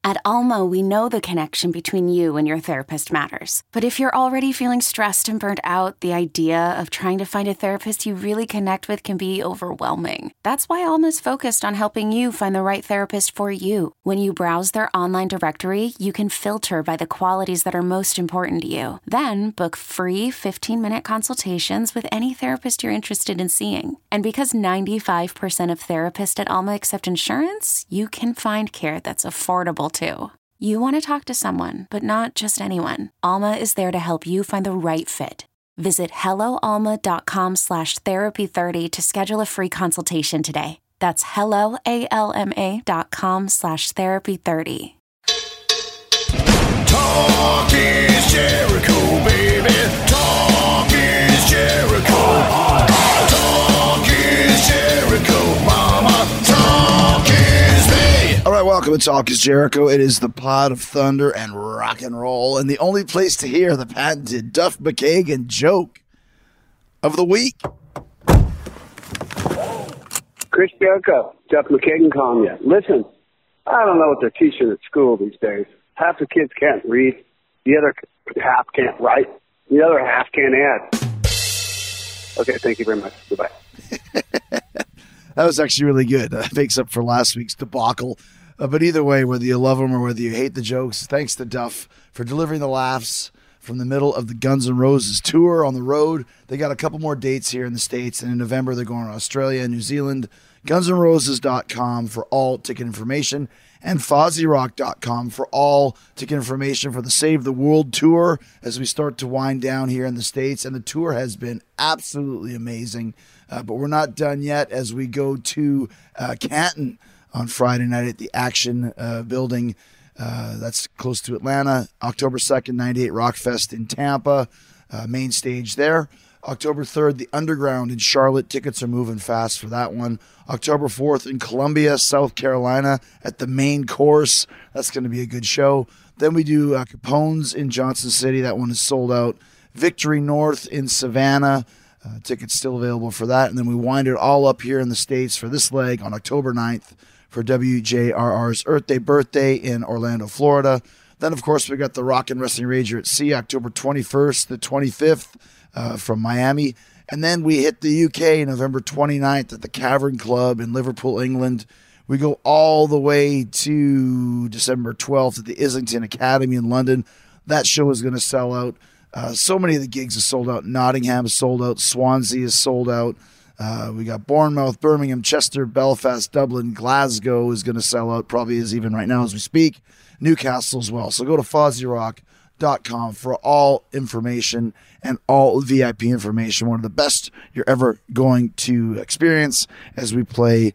At Alma, we know the connection between you and your therapist matters. But if you're already feeling stressed and burnt out, the idea of trying to find a therapist you really connect with can be overwhelming. That's why Alma's focused on helping you find the right therapist for you. When you browse their online directory, you can filter by the qualities that are most important to you. Then book free 15-minute consultations with any therapist you're interested in seeing. And because 95% of therapists at Alma accept insurance, you can find care that's affordable too. You want to talk to someone, but not just anyone. Alma is there to help you find the right fit. Visit helloalma.com/therapy30 to schedule a free consultation today. That's helloalma.com/therapy30. Talk is Jericho, baby. Talk is Jericho. Talk is Jericho, mama. Talk is me. All right, welcome to Talk is Jericho. It is the pod of thunder and rock and roll, and the only place to hear the patented Duff McKagan joke of the week. Chris Jericho, Duff McKagan calling you. Listen, I don't know what they're teaching at school these days. Half the kids can't read, the other half can't write, the other half can't add. Okay, thank you very much. Goodbye. That was actually really good. Makes up for last week's debacle. But either way, whether you love them or whether you hate the jokes, thanks to Duff for delivering the laughs from the middle of the Guns N' Roses tour on the road. They got a couple more dates here in the States, and in November they're going to Australia and New Zealand. GunsN'Roses.com for all ticket information, and FozzyRock.com for all ticket information for the Save the World tour as we start to wind down here in the States. And the tour has been absolutely amazing, but we're not done yet as we go to Canton on Friday night at the Action Building. That's close to Atlanta. October 2nd, 98 Rockfest in Tampa, main stage there. October 3rd, the Underground in Charlotte. Tickets are moving fast for that one. October 4th in Columbia, South Carolina at the Main Course. That's going to be a good show. Then we do Capone's in Johnson City. That one is sold out. Victory North in Savannah. Tickets still available for that. And then we wind it all up here in the States for this leg on October 9th for WJRR's Earth Day Birthday in Orlando, Florida. Then, of course, we got the Rock and Wrestling Rager at Sea, October 21st to 25th from Miami. And then we hit the UK November 29th at the Cavern Club in Liverpool, England. We go all the way to December 12th at the Islington Academy in London. That show is going to sell out. So many of the gigs are sold out. Nottingham is sold out. Swansea is sold out. We got Bournemouth, Birmingham, Chester, Belfast, Dublin, Glasgow is going to sell out. Probably is even right now as we speak. Newcastle as well. So go to FozzyRock.com for all information and all VIP information. One of the best you're ever going to experience as we play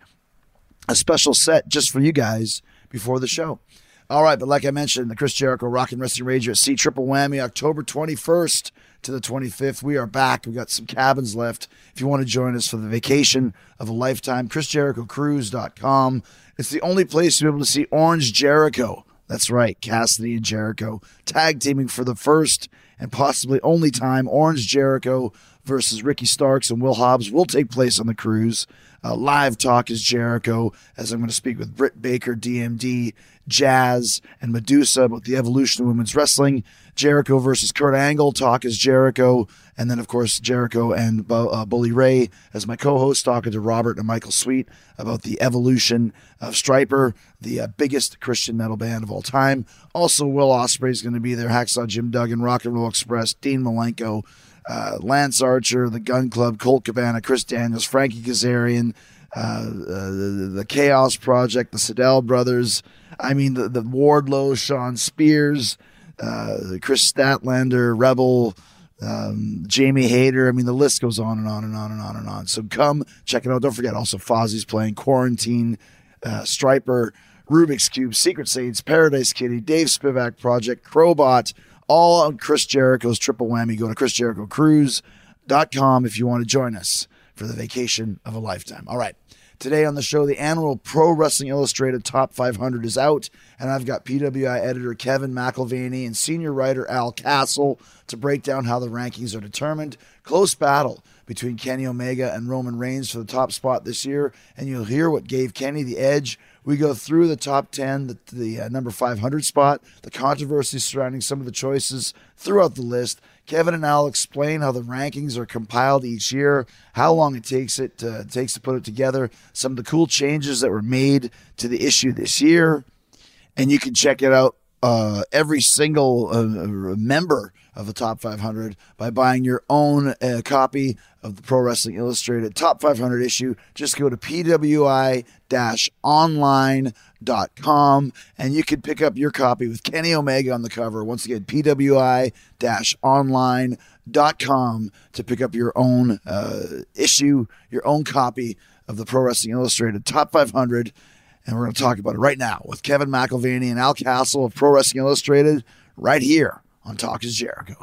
a special set just for you guys before the show. All right, but like I mentioned, the Chris Jericho Rock and Wrestling Rager at Sea Triple Whammy, October 21st to the 25th. We are back. We got some cabins left. If you want to join us for the vacation of a lifetime, ChrisJerichoCruise.com. It's the only place you'll be able to see Orange Jericho. That's right, Cassidy and Jericho tag teaming for the first and possibly only time. Orange Jericho versus Ricky Starks and Will Hobbs will take place on the cruise. Live Talk is Jericho, as I'm going to speak with Britt Baker, DMD, Jazz, and Medusa about the evolution of women's wrestling. Jericho versus Kurt Angle, Talk is Jericho. And then, of course, Jericho and Bully Ray as my co-host, talking to Robert and Michael Sweet about the evolution of Stryper, the biggest Christian metal band of all time. Also, Will Ospreay is going to be there, Hacksaw Jim Duggan, Rock and Roll Express, Dean Malenko, Lance Archer, the Gun Club, Colt Cabana, Chris Daniels, Frankie Kazarian, the Chaos Project, the Siddell Brothers. I mean, the Wardlow, Sean Spears, Chris Statlander, Rebel, Jamie Hayter. I mean, the list goes on and on and on and on and on. So come check it out. Don't forget also Fozzie's playing, Quarantine, Stryper, Rubik's Cube, Secret Saints, Paradise Kitty, Dave Spivak Project, Crowbot, all on Chris Jericho's Triple Whammy. Go to ChrisJerichoCruise.com if you want to join us for the vacation of a lifetime. All right. Today on the show, the annual Pro Wrestling Illustrated Top 500 is out, and I've got PWI editor Kevin McElvaney and senior writer Al Castle to break down how the rankings are determined. Close battle between Kenny Omega and Roman Reigns for the top spot this year, and you'll hear what gave Kenny the edge. We go through the top 10, the number 500 spot, the controversy surrounding some of the choices throughout the list. Kevin and Al explain how the rankings are compiled each year, how long it takes to put it together, some of the cool changes that were made to the issue this year, and you can check it out, every single member of the Top 500 by buying your own copy of the Pro Wrestling Illustrated Top 500 issue. Just go to pwi-online.com and you can pick up your copy with Kenny Omega on the cover. Once again, pwi-online.com to pick up your own issue, your own copy of the Pro Wrestling Illustrated Top 500. And we're going to talk about it right now with Kevin McElvaney and Al Castle of Pro Wrestling Illustrated right here on Talk is Jericho.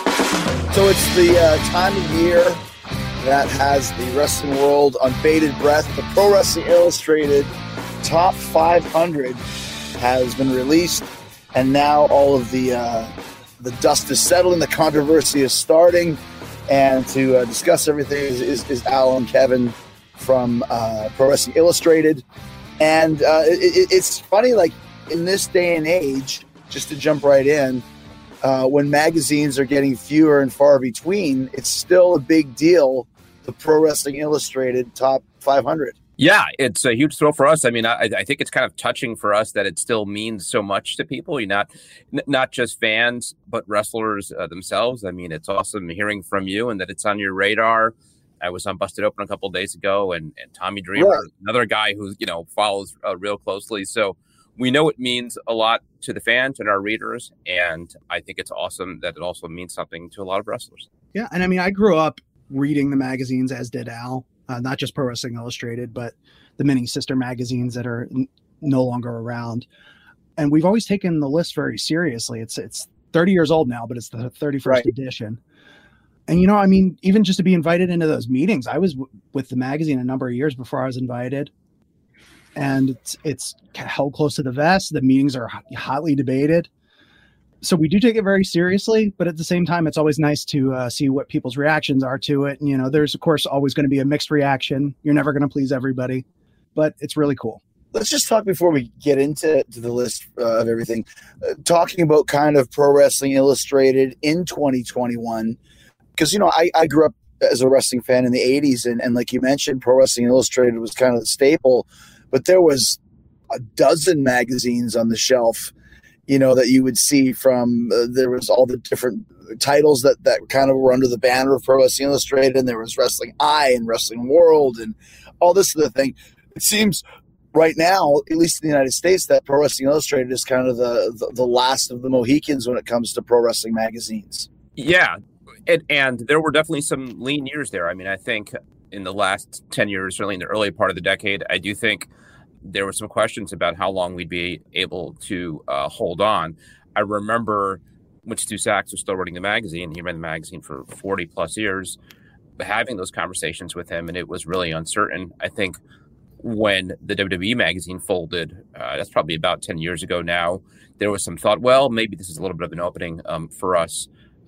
So it's the time of year that has the wrestling world on bated breath. The Pro Wrestling Illustrated Top 500 has been released, and now all of the dust is settling, the controversy is starting, and to discuss everything is Al and Kevin from Pro Wrestling Illustrated. And it's funny, like in this day and age, just to jump right in, when magazines are getting fewer and far between, it's still a big deal, the Pro Wrestling Illustrated Top 500. Yeah, it's a huge thrill for us. I mean, I think it's kind of touching for us that it still means so much to people. You're not just fans, but wrestlers themselves. I mean, it's awesome hearing from you and that it's on your radar. I was on Busted Open a couple of days ago, and Tommy Dreamer, another guy who follows real closely. So we know it means a lot to the fans and our readers, and I think it's awesome that it also means something to a lot of wrestlers. Yeah, and I mean, I grew up reading the magazines, as did Al, not just Pro Wrestling Illustrated, but the many sister magazines that are no longer around. And we've always taken the list very seriously. It's 30 years old now, but it's the 31st edition. And, I mean, even just to be invited into those meetings, I was with the magazine a number of years before I was invited. And it's held close to the vest. The meetings are hotly debated. So we do take it very seriously. But at the same time, it's always nice to see what people's reactions are to it. And, there's, of course, always going to be a mixed reaction. You're never going to please everybody. But it's really cool. Let's just talk before we get into the list of everything. Talking about kind of Pro Wrestling Illustrated in 2021. Because, I grew up as a wrestling fan in the 80s, and like you mentioned, Pro Wrestling Illustrated was kind of the staple, but there was a dozen magazines on the shelf, that you would see from, there was all the different titles that kind of were under the banner of Pro Wrestling Illustrated, and there was Wrestling Eye and Wrestling World and all this other thing. It seems right now, at least in the United States, that Pro Wrestling Illustrated is kind of the last of the Mohicans when it comes to pro wrestling magazines. Yeah. And there were definitely some lean years there. I mean, I think in the last 10 years, certainly in the early part of the decade, I do think there were some questions about how long we'd be able to hold on. I remember when Stu Sachs was still running the magazine, he ran the magazine for 40 plus years, having those conversations with him, and it was really uncertain. I think when the WWE magazine folded, that's probably about 10 years ago now, there was some thought, well, maybe this is a little bit of an opening for us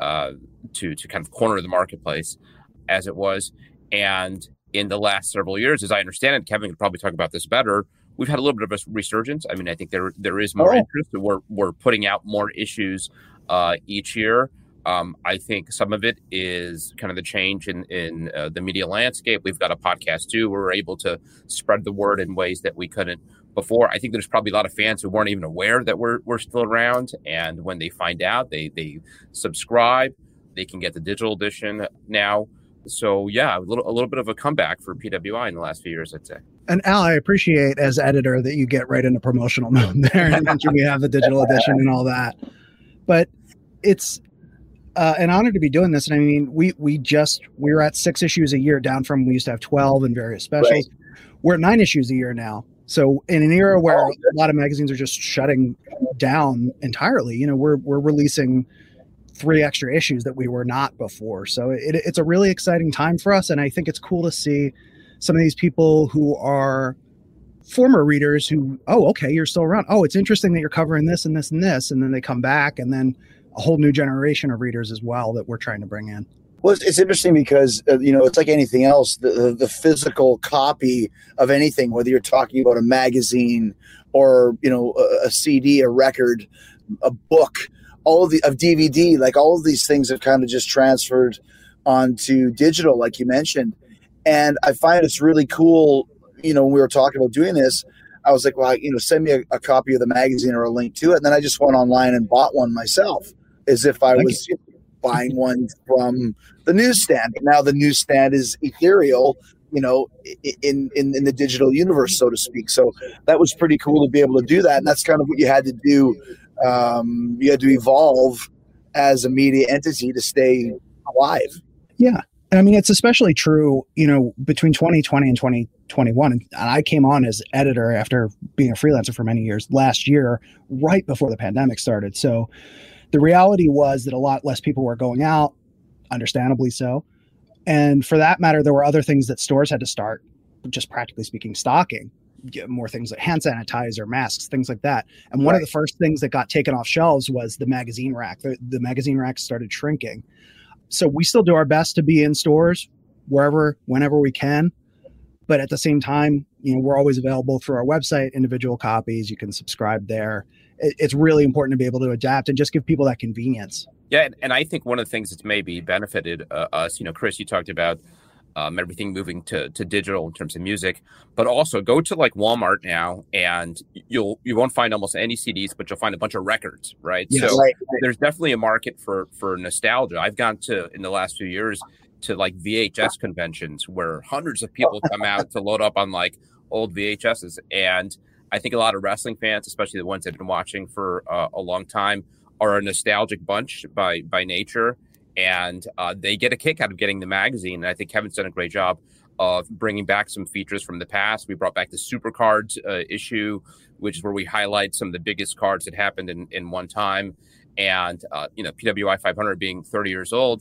to kind of corner the marketplace as it was. And in the last several years, as I understand it, Kevin could probably talk about this better, we've had a little bit of a resurgence. I mean, I think there is more interest. We're putting out more issues each year. I think some of it is kind of the change in the media landscape. We've got a podcast too, where we're able to spread the word in ways that we couldn't before. I think there's probably a lot of fans who weren't even aware that we're still around. And when they find out, they subscribe. They can get the digital edition now. So yeah, a little bit of a comeback for PWI in the last few years, I'd say. And Al, I appreciate as editor that you get right into promotional mode there and mention we have the digital edition and all that. But it's an honor to be doing this. And I mean, we're at 6 issues a year, down from we used to have 12 and various specials. Right. We're at 9 issues a year now. So in an era where a lot of magazines are just shutting down entirely, we're releasing 3 extra issues that we were not before. So it's a really exciting time for us. And I think it's cool to see some of these people who are former readers who, oh, okay, you're still around. Oh, it's interesting that you're covering this and this and this. And then they come back, and then a whole new generation of readers as well that we're trying to bring in. Well, it's interesting because, it's like anything else, the physical copy of anything, whether you're talking about a magazine or, a CD, a record, a book, all of DVD, like all of these things have kind of just transferred onto digital, like you mentioned. And I find it's really cool, when we were talking about doing this, I was like, well, send me a copy of the magazine or a link to it. And then I just went online and bought one myself as if I was buying one from the newsstand. But now the newsstand is ethereal, in the digital universe, so to speak. So that was pretty cool to be able to do that. And that's kind of what you had to do. You had to evolve as a media entity to stay alive. Yeah. And I mean, it's especially true, between 2020 and 2021. And I came on as editor after being a freelancer for many years last year, right before the pandemic started. So the reality was that a lot less people were going out, understandably so. And for that matter, there were other things that stores had to start, just practically speaking, stocking. More things like hand sanitizer, masks, things like that. And one of the first things that got taken off shelves was the magazine rack. The magazine rack started shrinking. So we still do our best to be in stores whenever we can. But at the same time, we're always available through our website, individual copies. You can subscribe there. It's really important to be able to adapt and just give people that convenience. Yeah. And I think one of the things that's maybe benefited us, Chris, you talked about everything moving to digital in terms of music, but also go to like Walmart now and you won't find almost any CDs, but you'll find a bunch of records, right? Yes. So Right. there's definitely a market for nostalgia. I've gone to, in the last few years, to like VHS conventions where hundreds of people come out to load up on like old VHSs. And I think a lot of wrestling fans, especially the ones that have been watching for a long time, are a nostalgic bunch by nature. And they get a kick out of getting the magazine. And I think Kevin's done a great job of bringing back some features from the past. We brought back the Super Cards issue, which is where we highlight some of the biggest cards that happened in one time. And, PWI 500 being 30 years old,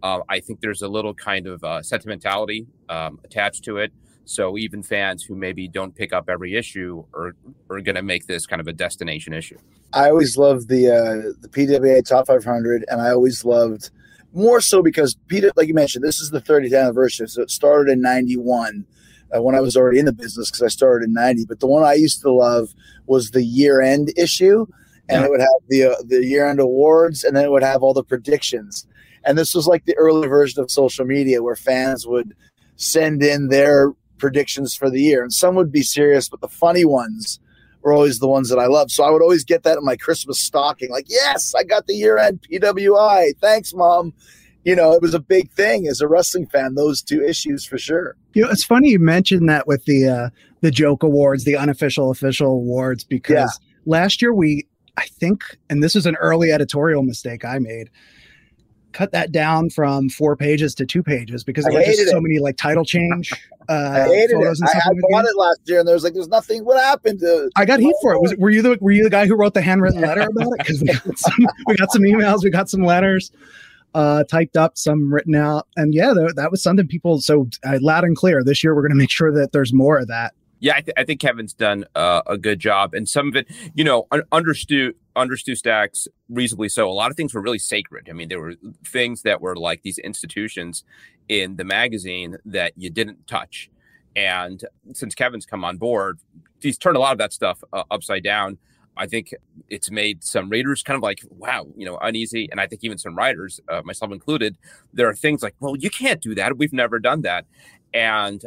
I think there's a little kind of sentimentality attached to it. So even fans who maybe don't pick up every issue are going to make this kind of a destination issue. I always loved the PWA Top 500, and I always loved more so because like you mentioned, this is the 30th anniversary. So it started in 91 when I was already in the business because I started in 90. But the one I used to love was the year-end issue, and it would have the year-end awards, and then it would have all the predictions. And this was like the early version of social media where fans would send in their predictions for the year. And some would be serious, but the funny ones were always the ones that I loved. So I would always get that in my Christmas stocking. Like, yes, I got the year-end PWI. Thanks, Mom. It was a big thing as a wrestling fan, those two issues for sure. It's funny you mentioned that with the joke awards, the unofficial, official awards, because last year I think, and this is an early editorial mistake I made, cut that down from 4 pages to 2 pages because there were just so many like title change I hated photos it. and stuff. I bought it last year, and there's there's nothing. What happened to? I got heat for it. Were you the guy who wrote the handwritten letter about it? Because we got some emails, we got some letters typed up, some written out, and that was something people. So loud and clear. This year, we're going to make sure that there's more of that. Yeah, I think Kevin's done a good job, and some of it, under Stu Stacks, reasonably so. A lot of things were really sacred. I mean, there were things that were like these institutions in the magazine that you didn't touch. And since Kevin's come on board, he's turned a lot of that stuff upside down. I think it's made some readers kind of like, wow, uneasy. And I think even some writers, myself included, there are things like, well, you can't do that. We've never done that. And,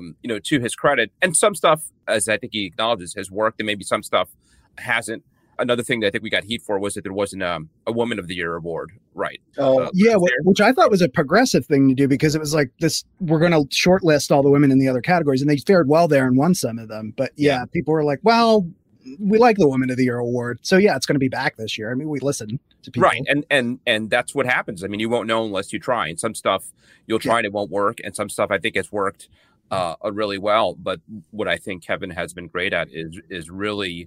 to his credit, and some stuff, as I think he acknowledges, has worked, and maybe some stuff hasn't. Another thing that I think we got heat for was that there wasn't a Woman of the Year award, right? Which I thought was a progressive thing to do because it was like this: we're going to shortlist all the women in the other categories, and they fared well there and won some of them. But people were like, "Well, we like the Woman of the Year award, so it's going to be back this year." I mean, we listen to people, right? And that's what happens. I mean, you won't know unless you try. And some stuff you'll try and it won't work, and some stuff I think has worked really well. But what I think Kevin has been great at is really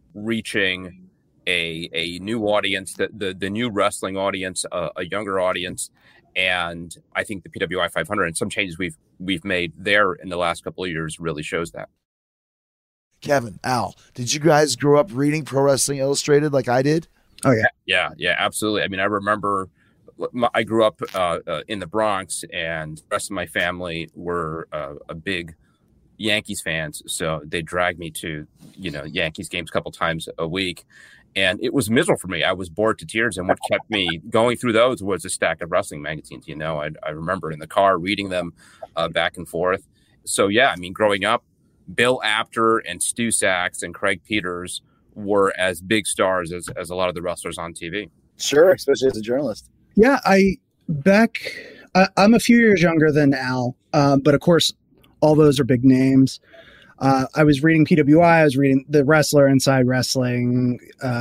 reaching a new audience, the new wrestling audience, a younger audience. And I think the PWI 500 and some changes we've made there in the last couple of years really shows that. Kevin, Al, did you guys grow up reading Pro Wrestling Illustrated like I did? Oh, yeah. Yeah, absolutely. I mean, I remember I grew up in the Bronx, and the rest of my family were a big Yankees fans. So they dragged me to, Yankees games a couple times a week. And it was miserable for me. I was bored to tears. And what kept me going through those was a stack of wrestling magazines. I remember in the car reading them back and forth. So, yeah, I mean, growing up, Bill Apter and Stu Sachs and Craig Peters were as big stars as a lot of the wrestlers on TV. Sure, especially as a journalist. Yeah, I'm a few years younger than Al, but of course, all those are big names. I was reading PWI, I was reading The Wrestler, Inside Wrestling,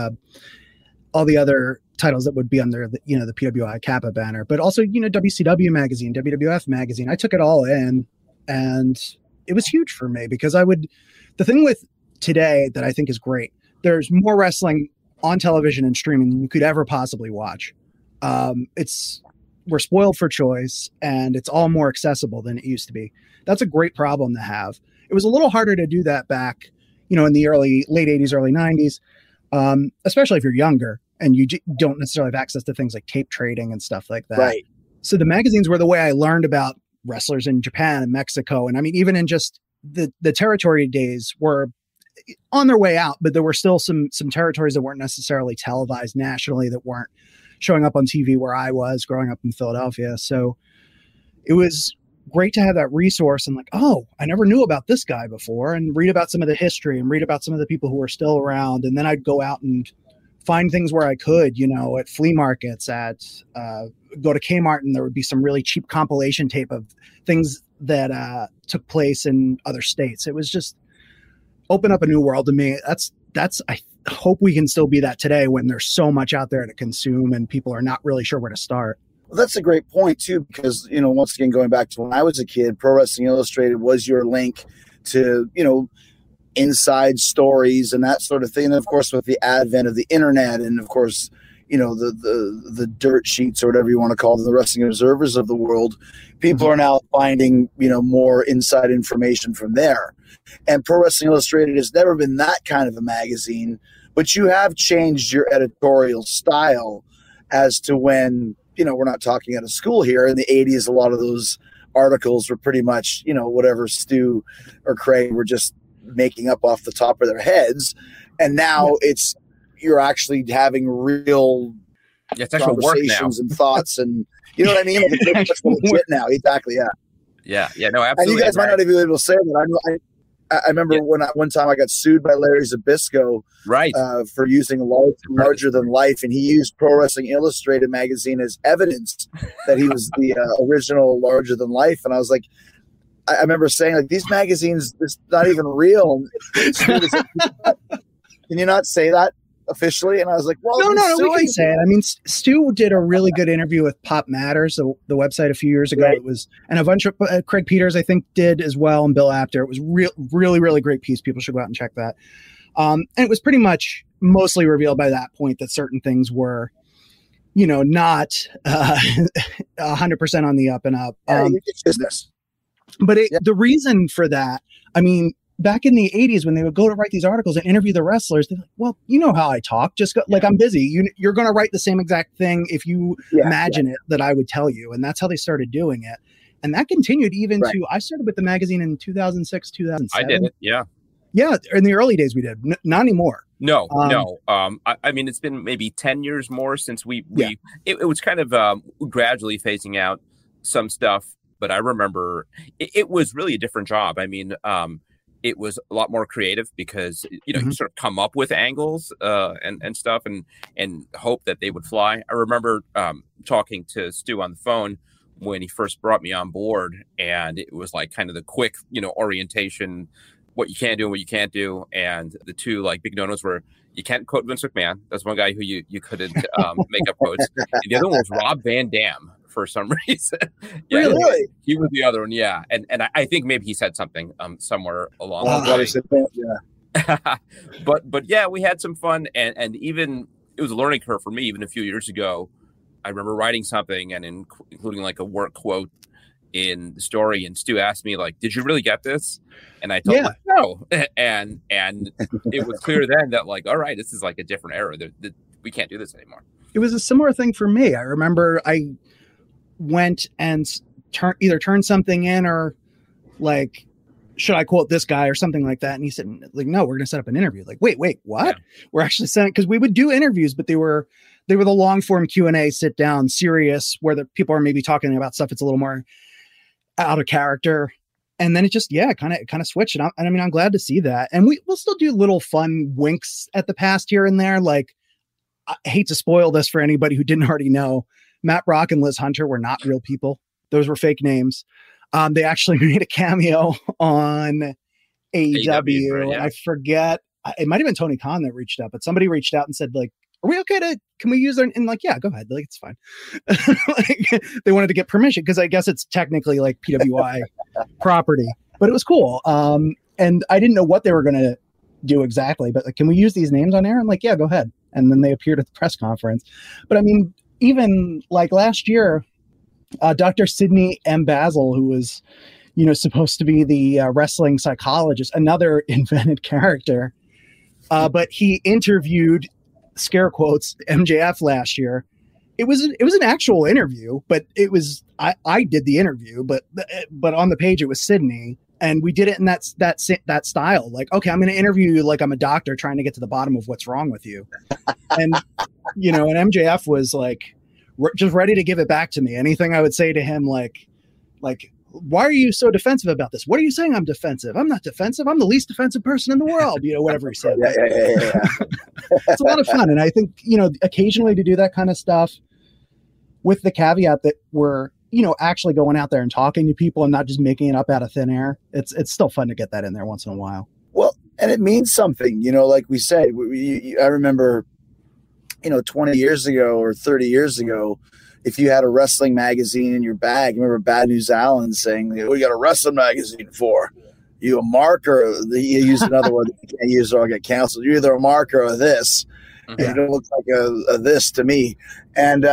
all the other titles that would be under the PWI Kappa banner, but also, WCW magazine, WWF magazine. I took it all in, and it was huge for me because the thing with today that I think is great, there's more wrestling on television and streaming than you could ever possibly watch. We're spoiled for choice, and it's all more accessible than it used to be. That's a great problem to have. It was a little harder to do that back, in the late 80s, early 90s, especially if you're younger and you don't necessarily have access to things like tape trading and stuff like that. Right. So the magazines were the way I learned about wrestlers in Japan and Mexico. And I mean, even in just the territory days were on their way out, but there were still some territories that weren't necessarily televised nationally, that weren't showing up on TV where I was growing up in Philadelphia. So it was great to have that resource and I never knew about this guy before, and read about some of the history and read about some of the people who were still around. And then I'd go out and find things where I could, at flea markets, go to Kmart, and there would be some really cheap compilation tape of things that took place in other states. It was just open up a new world to me. I hope we can still be that today when there's so much out there to consume and people are not really sure where to start. Well, that's a great point, too, because, once again, going back to when I was a kid, Pro Wrestling Illustrated was your link to, inside stories and that sort of thing. And, of course, with the advent of the internet and, of course, the dirt sheets or whatever you want to call them, the Wrestling Observers of the world, people are now finding, more inside information from there. And Pro Wrestling Illustrated has never been that kind of a magazine, but you have changed your editorial style as to when, we're not talking out of school here. In the 80s, a lot of those articles were pretty much, whatever Stu or Craig were just making up off the top of their heads. And now you're actually having real conversations and thoughts, and you know what I mean? It's legit now. Exactly. Yeah. Yeah. No, absolutely. And you guys might not even be able to say that. I remember one time I got sued by Larry Zbyszko, right, for using larger than life, and he used Pro Wrestling Illustrated magazine as evidence that he was the original larger than life. And I was like, I remember saying, these magazines, it's not even real. Can you not say that officially? And I was like, well, no, we can say it. I mean, Stu did a really good interview with Pop Matters, the website, a few years ago. Right. It was, and a bunch of Craig Peters, I think, did as well, and Bill Apter. It was really, really great piece. People should go out and check that. And it was pretty much mostly revealed by that point that certain things were, not 100% on the up and up. It's business. But the reason for that, I mean, back in the 80s, when they would go to write these articles and interview the wrestlers, they're like, well, you know how I talk. Just go, I'm busy. You're going to write the same exact thing if you imagine it that I would tell you. And that's how they started doing it. And that continued even to, I started with the magazine in 2006, 2007. I did it. Yeah. Yeah. In the early days we did. Not anymore. No. I mean, it's been maybe 10 years more since it was kind of gradually phasing out some stuff. But I remember it was really a different job. I mean, it was a lot more creative because, you sort of come up with angles and stuff and hope that they would fly. I remember talking to Stu on the phone when he first brought me on board, and it was like kind of the quick, orientation, what you can do and what you can't do. And the two big no-nos were, you can't quote Vince McMahon. That's one guy who you couldn't make up quotes. And the other one was Rob Van Dam. For some reason. Really? He was the other one, yeah. And I think maybe he said something somewhere along the way. But yeah, we had some fun, and even it was a learning curve for me. Even a few years ago, I remember writing something and including a work quote in the story, and Stu asked me did you really get this? And I told him no. And it was clear then that all right, this is a different era. We can't do this anymore. It was a similar thing for me. I remember I went and either turned something in or like, should I quote this guy or something like that? And he said, like, no, we're going to set up an interview. Like, wait, what? Yeah. We're actually sending, because we would do interviews, but they were the long form Q&A, sit down, serious, where the people are maybe talking about stuff that's a little more out of character. And then it just, kind of switched. And I mean, I'm glad to see that. And we'll still do little fun winks at the past here and there. Like, I hate to spoil this for anybody who didn't already know, Matt Brock and Liz Hunter were not real people. Those were fake names. They actually made a cameo on AEW. Right, yeah. I forget. It might have been Tony Khan that reached out, but somebody reached out and said, like, are we okay can we use their, and like, yeah, go ahead. Like, it's fine. Like, they wanted to get permission because I guess it's technically like PWI property, but it was cool. And I didn't know what they were going to do exactly, but like, can we use these names on air? I'm like, yeah, go ahead. And then they appeared at the press conference. But I mean, even like last year, Dr. Sidney M. Basil, who was, supposed to be the wrestling psychologist, another invented character, but he interviewed, scare quotes, MJF last year. It was an actual interview, but it was I did the interview, but on the page it was Sidney, and we did it in that style. Like, okay, I'm going to interview you like I'm a doctor trying to get to the bottom of what's wrong with you, and and MJF was like just ready to give it back to me. Anything I would say to him, like, why are you so defensive about this? What are you saying? I'm defensive. I'm not defensive. I'm the least defensive person in the world. Whatever he said. Yeah. It's a lot of fun. And I think, occasionally to do that kind of stuff with the caveat that we're, actually going out there and talking to people and not just making it up out of thin air. It's still fun to get that in there once in a while. Well, and it means something, like we said, I remember, 20 years ago or 30 years ago, if you had a wrestling magazine in your bag, remember Bad News Allen saying, "We got a wrestling magazine for you, a marker." He used another word that you can't use or I'll get canceled. You're either a marker or this. Mm-hmm. And you don't look like a this to me. And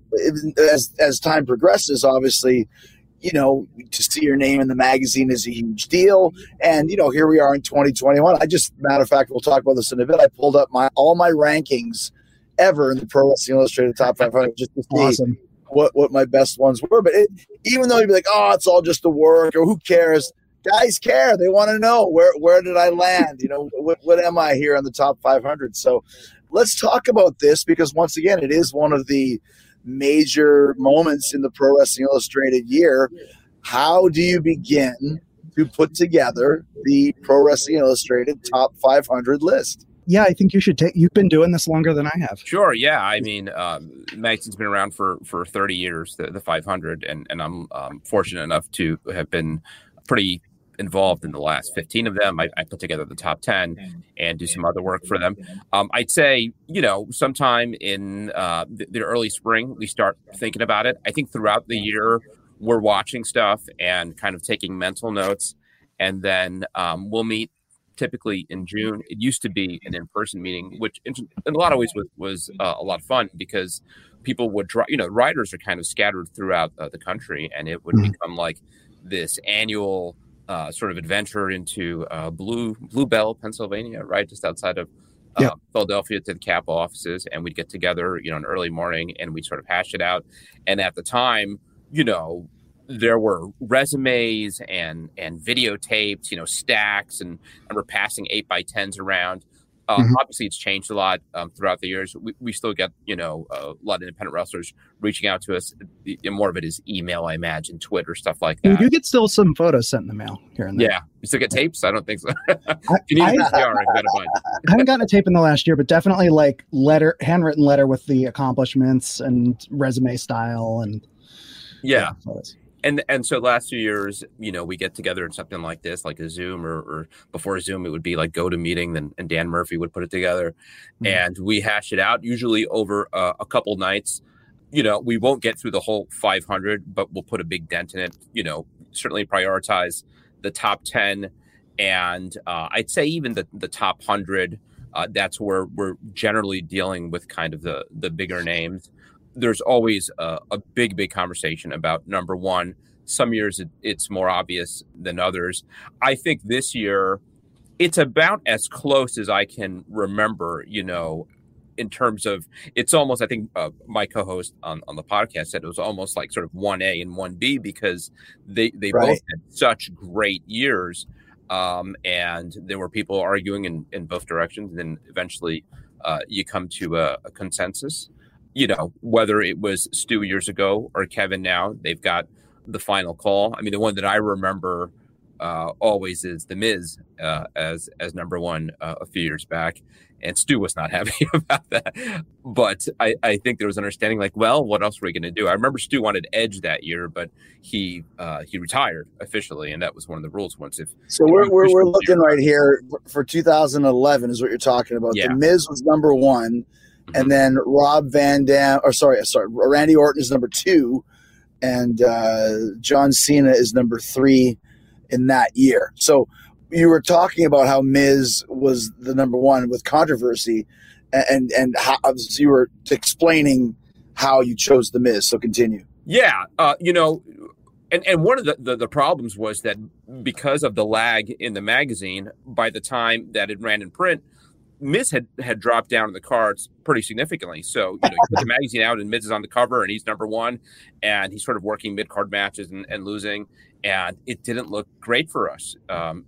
as time progresses, obviously, to see your name in the magazine is a huge deal. And, here we are in 2021. Matter of fact, we'll talk about this in a bit. I pulled up all my rankings ever in the Pro Wrestling Illustrated Top 500 just to see awesome. what my best ones were. But even though you'd be like, oh, it's all just the work or who cares? Guys care. They want to know where did I land? What am I here on the top 500? So let's talk about this because once again, it is one of the major moments in the Pro Wrestling Illustrated year. How do you begin to put together the Pro Wrestling Illustrated top 500 list? Yeah, I think you should you've been doing this longer than I have. Sure. Yeah. I mean, magazine's been around for 30 years, the 500, and I'm fortunate enough to have been pretty involved in the last 15 of them. I put together the top 10 and do some other work for them. I'd say, sometime in the early spring, we start thinking about it. I think throughout the year, we're watching stuff and kind of taking mental notes. And then we'll meet typically in June. It used to be an in-person meeting, which in a lot of ways was a lot of fun because people would writers are kind of scattered throughout the country, and it would become like this annual sort of adventure into Blue Bell, Pennsylvania, right just outside of Philadelphia, to the Cap offices, and we'd get together, an early morning, and we'd sort of hash it out. And at the time, there were resumes and videotapes, stacks, and we're passing 8x10s around. Obviously, it's changed a lot throughout the years. We still get, a lot of independent wrestlers reaching out to us. More of it is email, I imagine, Twitter, stuff like that. We do get still some photos sent in the mail here and there. Yeah. You still get tapes? I don't think so. I haven't gotten a tape in the last year, but definitely like handwritten letter with the accomplishments and resume style and photos. And so last 2 years, we get together in something like this, like a Zoom or before Zoom, it would be like GoToMeeting, and Dan Murphy would put it together and we hash it out usually over a couple nights. We won't get through the whole 500, but we'll put a big dent in it, certainly prioritize the top 10. And I'd say even the top 100, that's where we're generally dealing with kind of the bigger names. There's always a big conversation about number one. Some years it's more obvious than others. I think this year it's about as close as I can remember, in terms of, it's almost, I think my co-host on the podcast said it was almost like sort of 1A and 1B, because they both had such great years. And there were people arguing in both directions. And then eventually you come to a consensus, whether it was Stu years ago or Kevin now, they've got the final call. I mean, the one that I remember always is The Miz as number one a few years back. And Stu was not happy about that. But I think there was understanding, like, well, what else were we going to do? I remember Stu wanted Edge that year, but he retired officially, and that was one of the rules. So we're looking right here for 2011 is what you're talking about. Yeah. The Miz was number one, and then Randy Orton is number two, and John Cena is number three in that year. So you were talking about how Miz was the number one with controversy, and how you were explaining how you chose the Miz. So continue. Yeah, and one of the problems was that because of the lag in the magazine, by the time that it ran in print, Miz had dropped down in the cards pretty significantly. So you put the magazine out and Miz is on the cover and he's number one, and he's sort of working mid-card matches and losing. And it didn't look great for us, And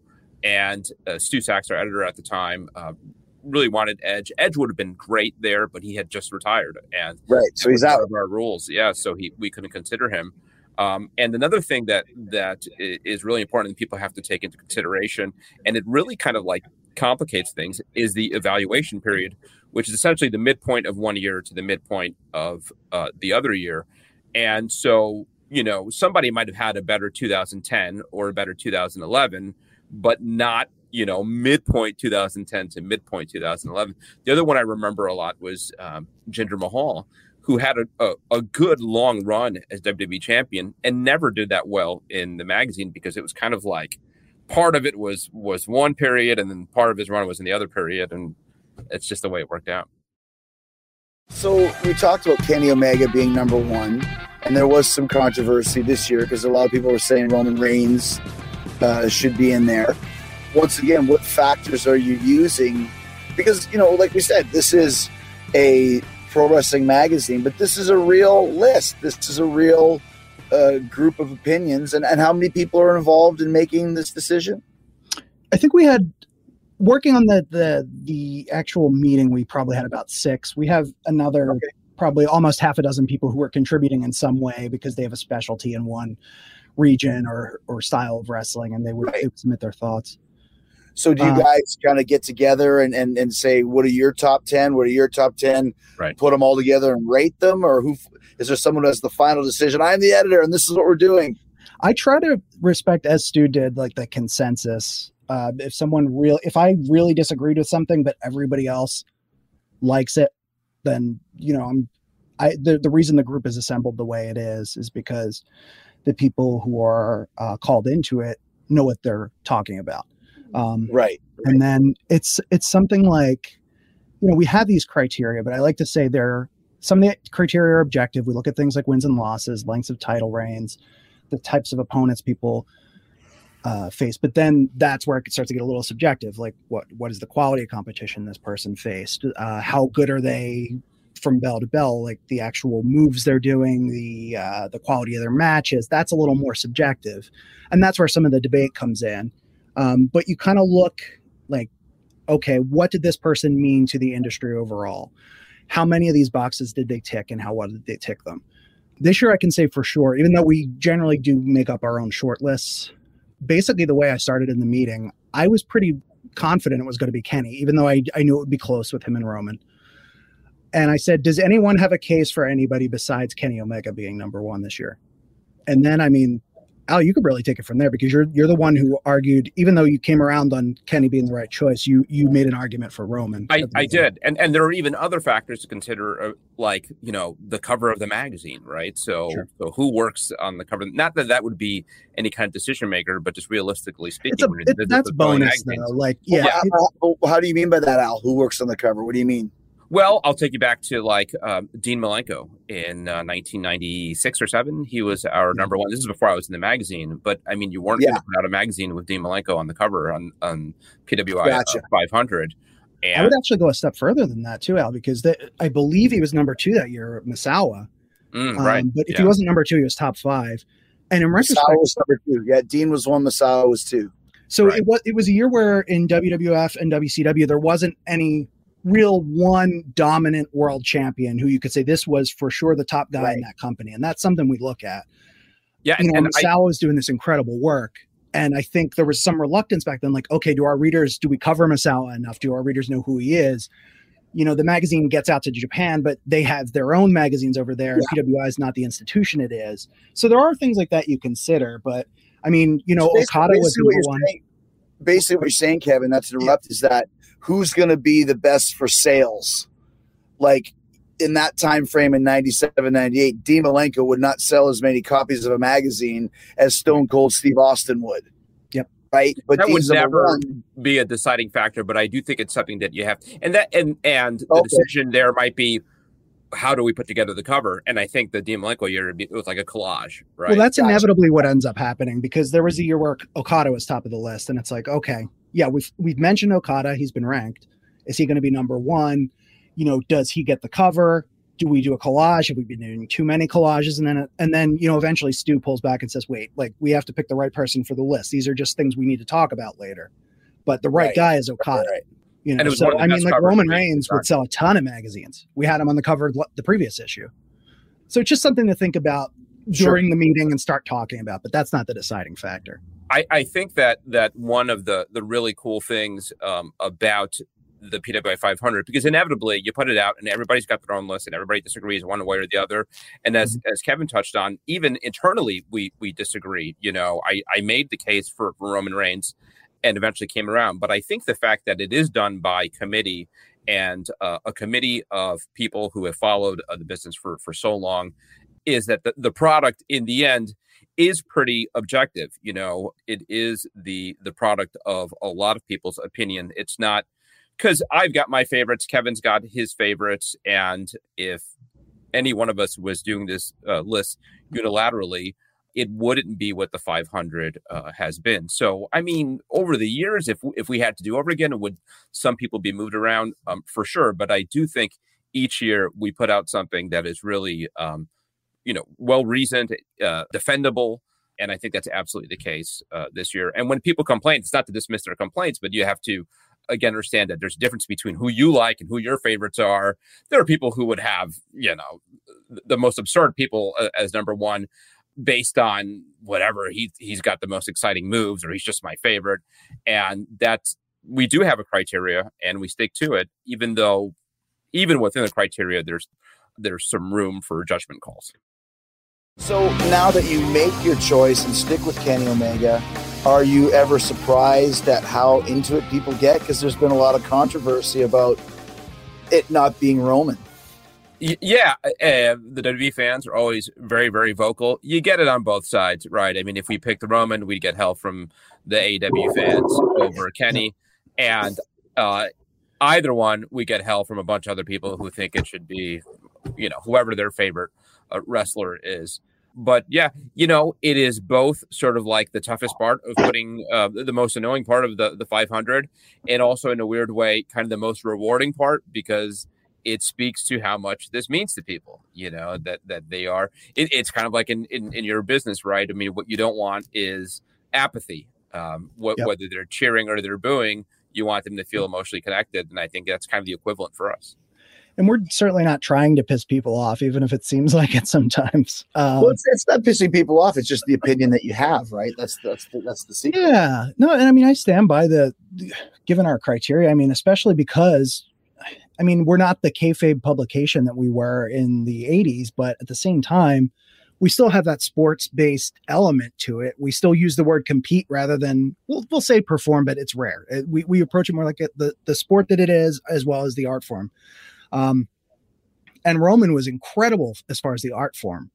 Stu Sachs, our editor at the time, really wanted Edge. Edge would have been great there, but he had just retired, and so he's out of our rules. Yeah, so we couldn't consider him. And another thing that is really important and people have to take into consideration, and it really kind of like complicates things, is the evaluation period, which is essentially the midpoint of one year to the midpoint of the other year, and so. Somebody might have had a better 2010 or a better 2011, but not, midpoint 2010 to midpoint 2011. The other one I remember a lot was Jinder Mahal, who had a good long run as WWE champion and never did that well in the magazine, because it was kind of like part of it was one period and then part of his run was in the other period. And it's just the way it worked out. So we talked about Kenny Omega being number one, and there was some controversy this year because a lot of people were saying Roman Reigns should be in there. Once again, what factors are you using? Because, like we said, this is a pro wrestling magazine, but this is a real list. This is a real group of opinions. And how many people are involved in making this decision? I think we had... Working on the actual meeting, we probably had about 6. We have another probably almost half a dozen people who are contributing in some way because they have a specialty in one region or style of wrestling, and they would submit their thoughts. So do you guys kind of get together and say, what are your top 10? What are your top 10? Right. Put them all together and rate them? Or is there someone who has the final decision? I'm the editor, and this is what we're doing. I try to respect, as Stu did, like the consensus. If I really disagreed with something, but everybody else likes it, then, the reason the group is assembled the way it is because the people who are called into it know what they're talking about. Right. And then it's something like, we have these criteria, but I like to say some of the criteria are objective. We look at things like wins and losses, lengths of title reigns, the types of opponents people face, but then that's where it starts to get a little subjective. Like what is the quality of competition this person faced? How good are they from bell to bell? Like the actual moves they're doing, the quality of their matches. That's a little more subjective, and that's where some of the debate comes in. But you kind of look like, okay, what did this person mean to the industry overall? How many of these boxes did they tick, and how well did they tick them? This year, I can say for sure, even though we generally do make up our own short lists. Basically, the way I started in the meeting, I was pretty confident it was going to be Kenny, even though I knew it would be close with him and Roman. And I said, does anyone have a case for anybody besides Kenny Omega being number one this year? And then, Al, you could really take it from there, because you're the one who argued, even though you came around on Kenny being the right choice, you made an argument for Roman. I did. And there are even other factors to consider, like, the cover of the magazine, right? So, Sure. So who works on the cover? Not that would be any kind of decision maker, but just realistically speaking. That's bonus, though. Like, yeah. How do you mean by that, Al? Who works on the cover? What do you mean? Well, I'll take you back to Dean Malenko in 1996 or 7. He was our number one. This is before I was in the magazine, but you weren't going to put out a magazine with Dean Malenko on the cover on PWI 500. I would actually go a step further than that too, Al, because I believe he was number 2 that year, Misawa. Right. But if he wasn't number 2, he was top 5. And in retrospect, Misawa was number 2. Yeah, Dean was 1, Misawa was 2. So right. It was a year where in WWF and WCW there wasn't any real one dominant world champion who you could say this was for sure the top guy in that company, and that's something we look at. Yeah, and Misawa was doing this incredible work, and I think there was some reluctance back then. Like, okay, do we cover Misawa enough? Do our readers know who he is? You know, the magazine gets out to Japan, but they have their own magazines over there. Yeah. PWI is not the institution it is, so there are things like that you consider, but. I mean, you know, Okada was number 1. Basically, what you're saying, Kevin, not to interrupt, is that who's going to be the best for sales? Like in that time frame in 97, 98, Dean Malenko would not sell as many copies of a magazine as Stone Cold Steve Austin would. Yep. Right. But that would never be a deciding factor, but I do think it's something that you have. And the decision there might be, how do we put together the cover? And I think the Dean Malenko year, it was like a collage, right? Well, that's inevitably what ends up happening, because there was a year where Okada was top of the list, and it's like, okay, yeah, we've mentioned Okada, he's been ranked. Is he going to be number 1? You know, does he get the cover? Do we do a collage? Have we been doing too many collages? And then you know, eventually Stu pulls back and says, wait, like we have to pick the right person for the list. These are just things we need to talk about later. But the right guy is Okada. Right. You know, so I mean, like Roman Reigns would sell a ton of magazines. We had him on the cover of the previous issue. So it's just something to think about during the meeting and start talking about, but that's not the deciding factor. I think that one of the really cool things about the PWI 500, because inevitably you put it out and everybody's got their own list and everybody disagrees one way or the other. And as Kevin touched on, even internally, we disagree. You know, I made the case for Roman Reigns and eventually came around. But I think the fact that it is done by committee and a committee of people who have followed the business for so long is that the product in the end is pretty objective. You know, it is the product of a lot of people's opinion. It's not because I've got my favorites, Kevin's got his favorites. And if any one of us was doing this list unilaterally, it wouldn't be what the 500 has been. So, I mean, over the years, if we had to do over again, would some people be moved around? For sure. But I do think each year we put out something that is really, well-reasoned, defendable. And I think that's absolutely the case this year. And when people complain, it's not to dismiss their complaints, but you have to, again, understand that there's a difference between who you like and who your favorites are. There are people who would have, the most absurd people as number 1, based on whatever he's got the most exciting moves, or he's just my favorite. And we do have a criteria and we stick to it, even within the criteria, there's some room for judgment calls. So now that you make your choice and stick with Kenny Omega, are you ever surprised at how into it people get? Because there's been a lot of controversy about it not being Roman. Yeah, the WWE fans are always very, very vocal. You get it on both sides, right? I mean, if we picked the Roman, we'd get hell from the AEW fans over Kenny. And either one, we get hell from a bunch of other people who think it should be, whoever their favorite wrestler is. But yeah, it is both sort of like the toughest part of putting the most annoying part of the 500, and also in a weird way, kind of the most rewarding part, because it speaks to how much this means to people, that they are. It's kind of like in your business, right? I mean, what you don't want is apathy. Whether they're cheering or they're booing, you want them to feel emotionally connected. And I think that's kind of the equivalent for us. And we're certainly not trying to piss people off, even if it seems like it sometimes. Well, it's not pissing people off. It's just the opinion that you have, right? That's the secret. Yeah. No, and I mean, I stand by given our criteria. I mean, especially because, we're not the kayfabe publication that we were in the 80s, but at the same time, we still have that sports-based element to it. We still use the word compete rather than, we'll say perform, but it's rare. We approach it more like the sport that it is, as well as the art form. And Roman was incredible as far as the art form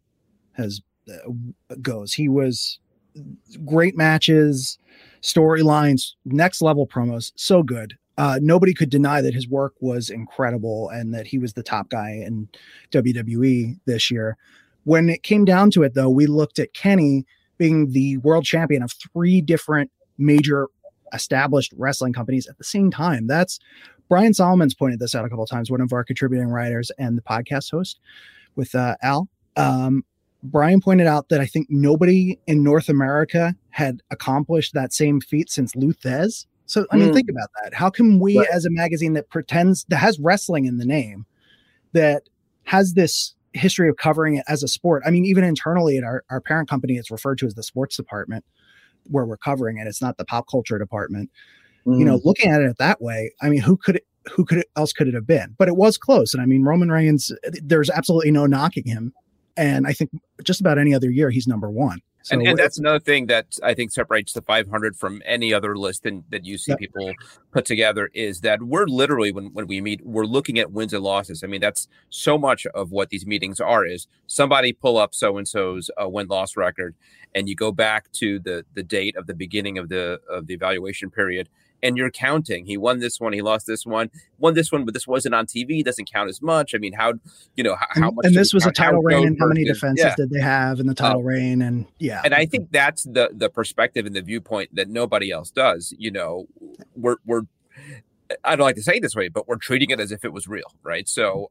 goes. He was great matches, storylines, next level promos, so good. Nobody could deny that his work was incredible and that he was the top guy in WWE this year. When it came down to it, though, we looked at Kenny being the world champion of 3 different major established wrestling companies at the same time. That's Brian Solomon's pointed this out a couple of times, one of our contributing writers and the podcast host with Al. Brian pointed out that I think nobody in North America had accomplished that same feat since Lou Thez. So, I mean, think about that. How can we, as a magazine that has wrestling in the name, that has this history of covering it as a sport? I mean, even internally at our parent company, it's referred to as the sports department where we're covering it. It's not the pop culture department. You know, looking at it that way, I mean, who else could it have been? But it was close. And I mean, Roman Reigns, there's absolutely no knocking him. And I think just about any other year, he's number one. So and that's another thing that I think separates the 500 from any other list that you see people put together, is that we're literally, when we meet, we're looking at wins and losses. I mean, that's so much of what these meetings are, is somebody pull up so-and-so's win-loss record, and you go back to the date of the beginning of the evaluation period, and you're counting. He won this one, he lost this one, won this one, but this wasn't on TV. Doesn't count as much. I mean, how much? And this was a title reign, and how many defenses did they have in the title reign? And and I think that's the perspective and the viewpoint that nobody else does. You know, we're I don't like to say it this way, but we're treating it as if it was real, right? So,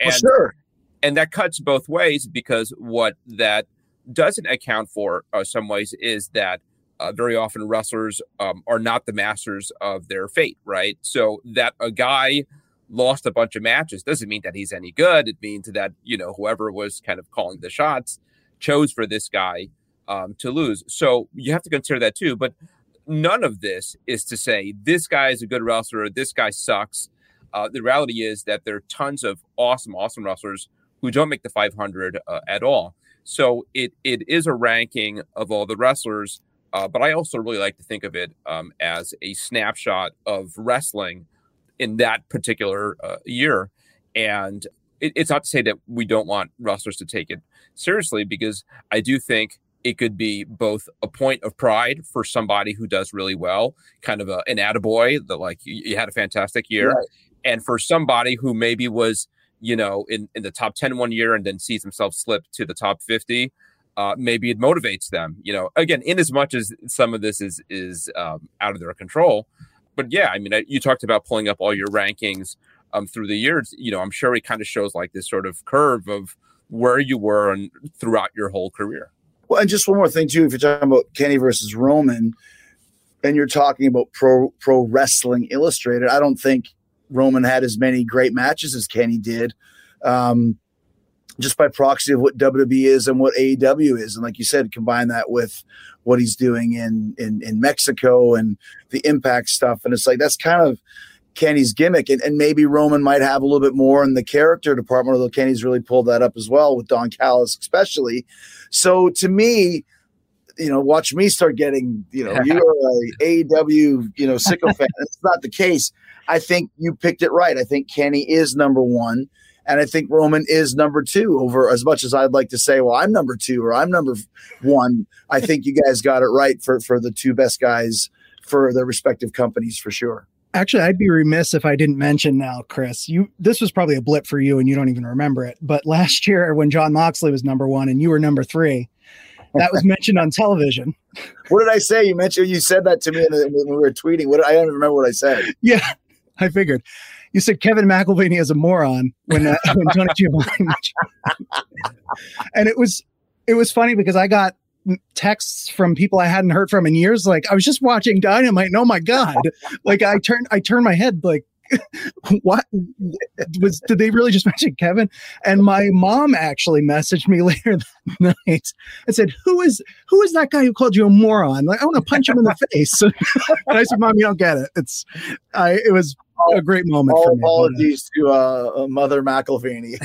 and that cuts both ways, because what that doesn't account for, some ways, is that very often wrestlers are not the masters of their fate, right? So that a guy lost a bunch of matches doesn't mean that he's any good. It means that, whoever was kind of calling the shots chose for this guy to lose. So you have to consider that too. But none of this is to say this guy is a good wrestler, this guy sucks. The reality is that there are tons of awesome wrestlers who don't make the 500 at all. So it is a ranking of all the wrestlers. But I also really like to think of it as a snapshot of wrestling in that particular year. And it's not to say that we don't want wrestlers to take it seriously, because I do think it could be both a point of pride for somebody who does really well, kind of an attaboy, that like you had a fantastic year. Right. And for somebody who maybe was, in the top 10 one year and then sees himself slip to the top 50, maybe it motivates them, again, in as much as some of this is out of their control. But yeah, I mean, you talked about pulling up all your rankings through the years. I'm sure it kind of shows like this sort of curve of where you were and throughout your whole career. Well, and just one more thing too, if you're talking about Kenny versus Roman, and you're talking about Pro Wrestling Illustrated, I don't think Roman had as many great matches as Kenny did. Just by proxy of what WWE is and what AEW is. And like you said, combine that with what he's doing in Mexico and the Impact stuff. And it's like, that's kind of Kenny's gimmick. And maybe Roman might have a little bit more in the character department, although Kenny's really pulled that up as well with Don Callis especially. So to me, watch me start getting, you're a AEW, sycophant. It's not the case. I think you picked it right. I think Kenny is number one. And I think Roman is number two, over as much as I'd like to say, well, I'm number two or I'm number one. I think you guys got it right for the two best guys for their respective companies for sure. Actually, I'd be remiss if I didn't mention now, Chris, this was probably a blip for you and you don't even remember it. But last year when Jon Moxley was number one and you were number three, that was mentioned on television. What did I say? You said that to me when we were tweeting. I don't even remember what I said. Yeah, I figured. You said Kevin McElvaney is a moron when Tony Giovanni. And it was funny because I got texts from people I hadn't heard from in years. Like, I was just watching Dynamite and oh my God, like I turned my head like, what did they really just mention Kevin? And my mom actually messaged me later that night and said, who is that guy who called you a moron? Like, I want to punch him in the face. And I said, Mom, you don't get it. It was a great moment for me. Apologies to Mother McElvaney.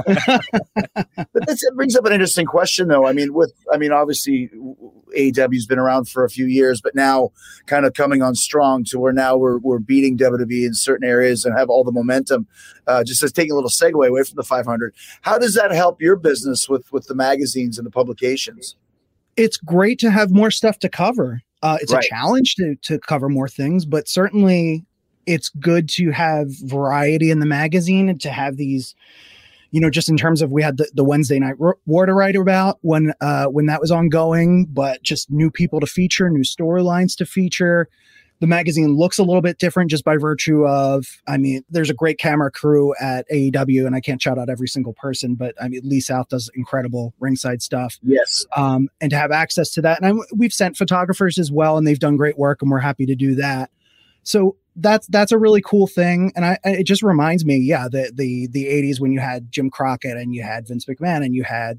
But it brings up an interesting question, though. I mean, obviously AEW's been around for a few years, but now kind of coming on strong to where now we're beating WWE in certain areas and have all the momentum. Just as taking a little segue away from the 500, how does that help your business with the magazines and the publications? It's great to have more stuff to cover. It's right. A challenge to cover more things, but certainly it's good to have variety in the magazine and to have these, just in terms of, we had the Wednesday Night War to write about when that was ongoing, but just new people to feature, new storylines to feature. The magazine looks a little bit different just by virtue of, I mean, there's a great camera crew at AEW, and I can't shout out every single person, but I mean, Lee South does incredible ringside stuff. Yes. And to have access to that. And we've sent photographers as well, and they've done great work, and we're happy to do that. So that's a really cool thing. And it just reminds me, the 80s when you had Jim Crockett and you had Vince McMahon and you had,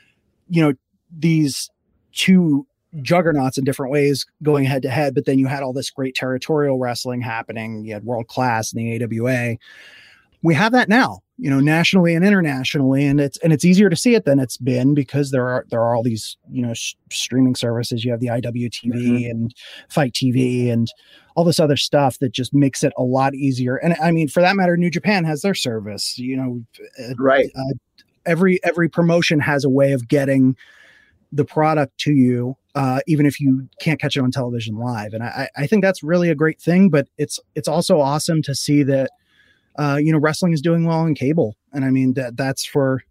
these two juggernauts in different ways going head to head, but then you had all this great territorial wrestling happening. You had World Class and the AWA. We have that now, nationally and internationally, and it's easier to see it than it's been because there are all these streaming services. You have the IWTV and Fight TV and all this other stuff that just makes it a lot easier. And I mean, for that matter, New Japan has their service. Right. Every promotion has a way of getting the product to you, even if you can't catch it on television live. And I think that's really a great thing, but it's also awesome to see that, wrestling is doing well on cable. And I mean, that's for,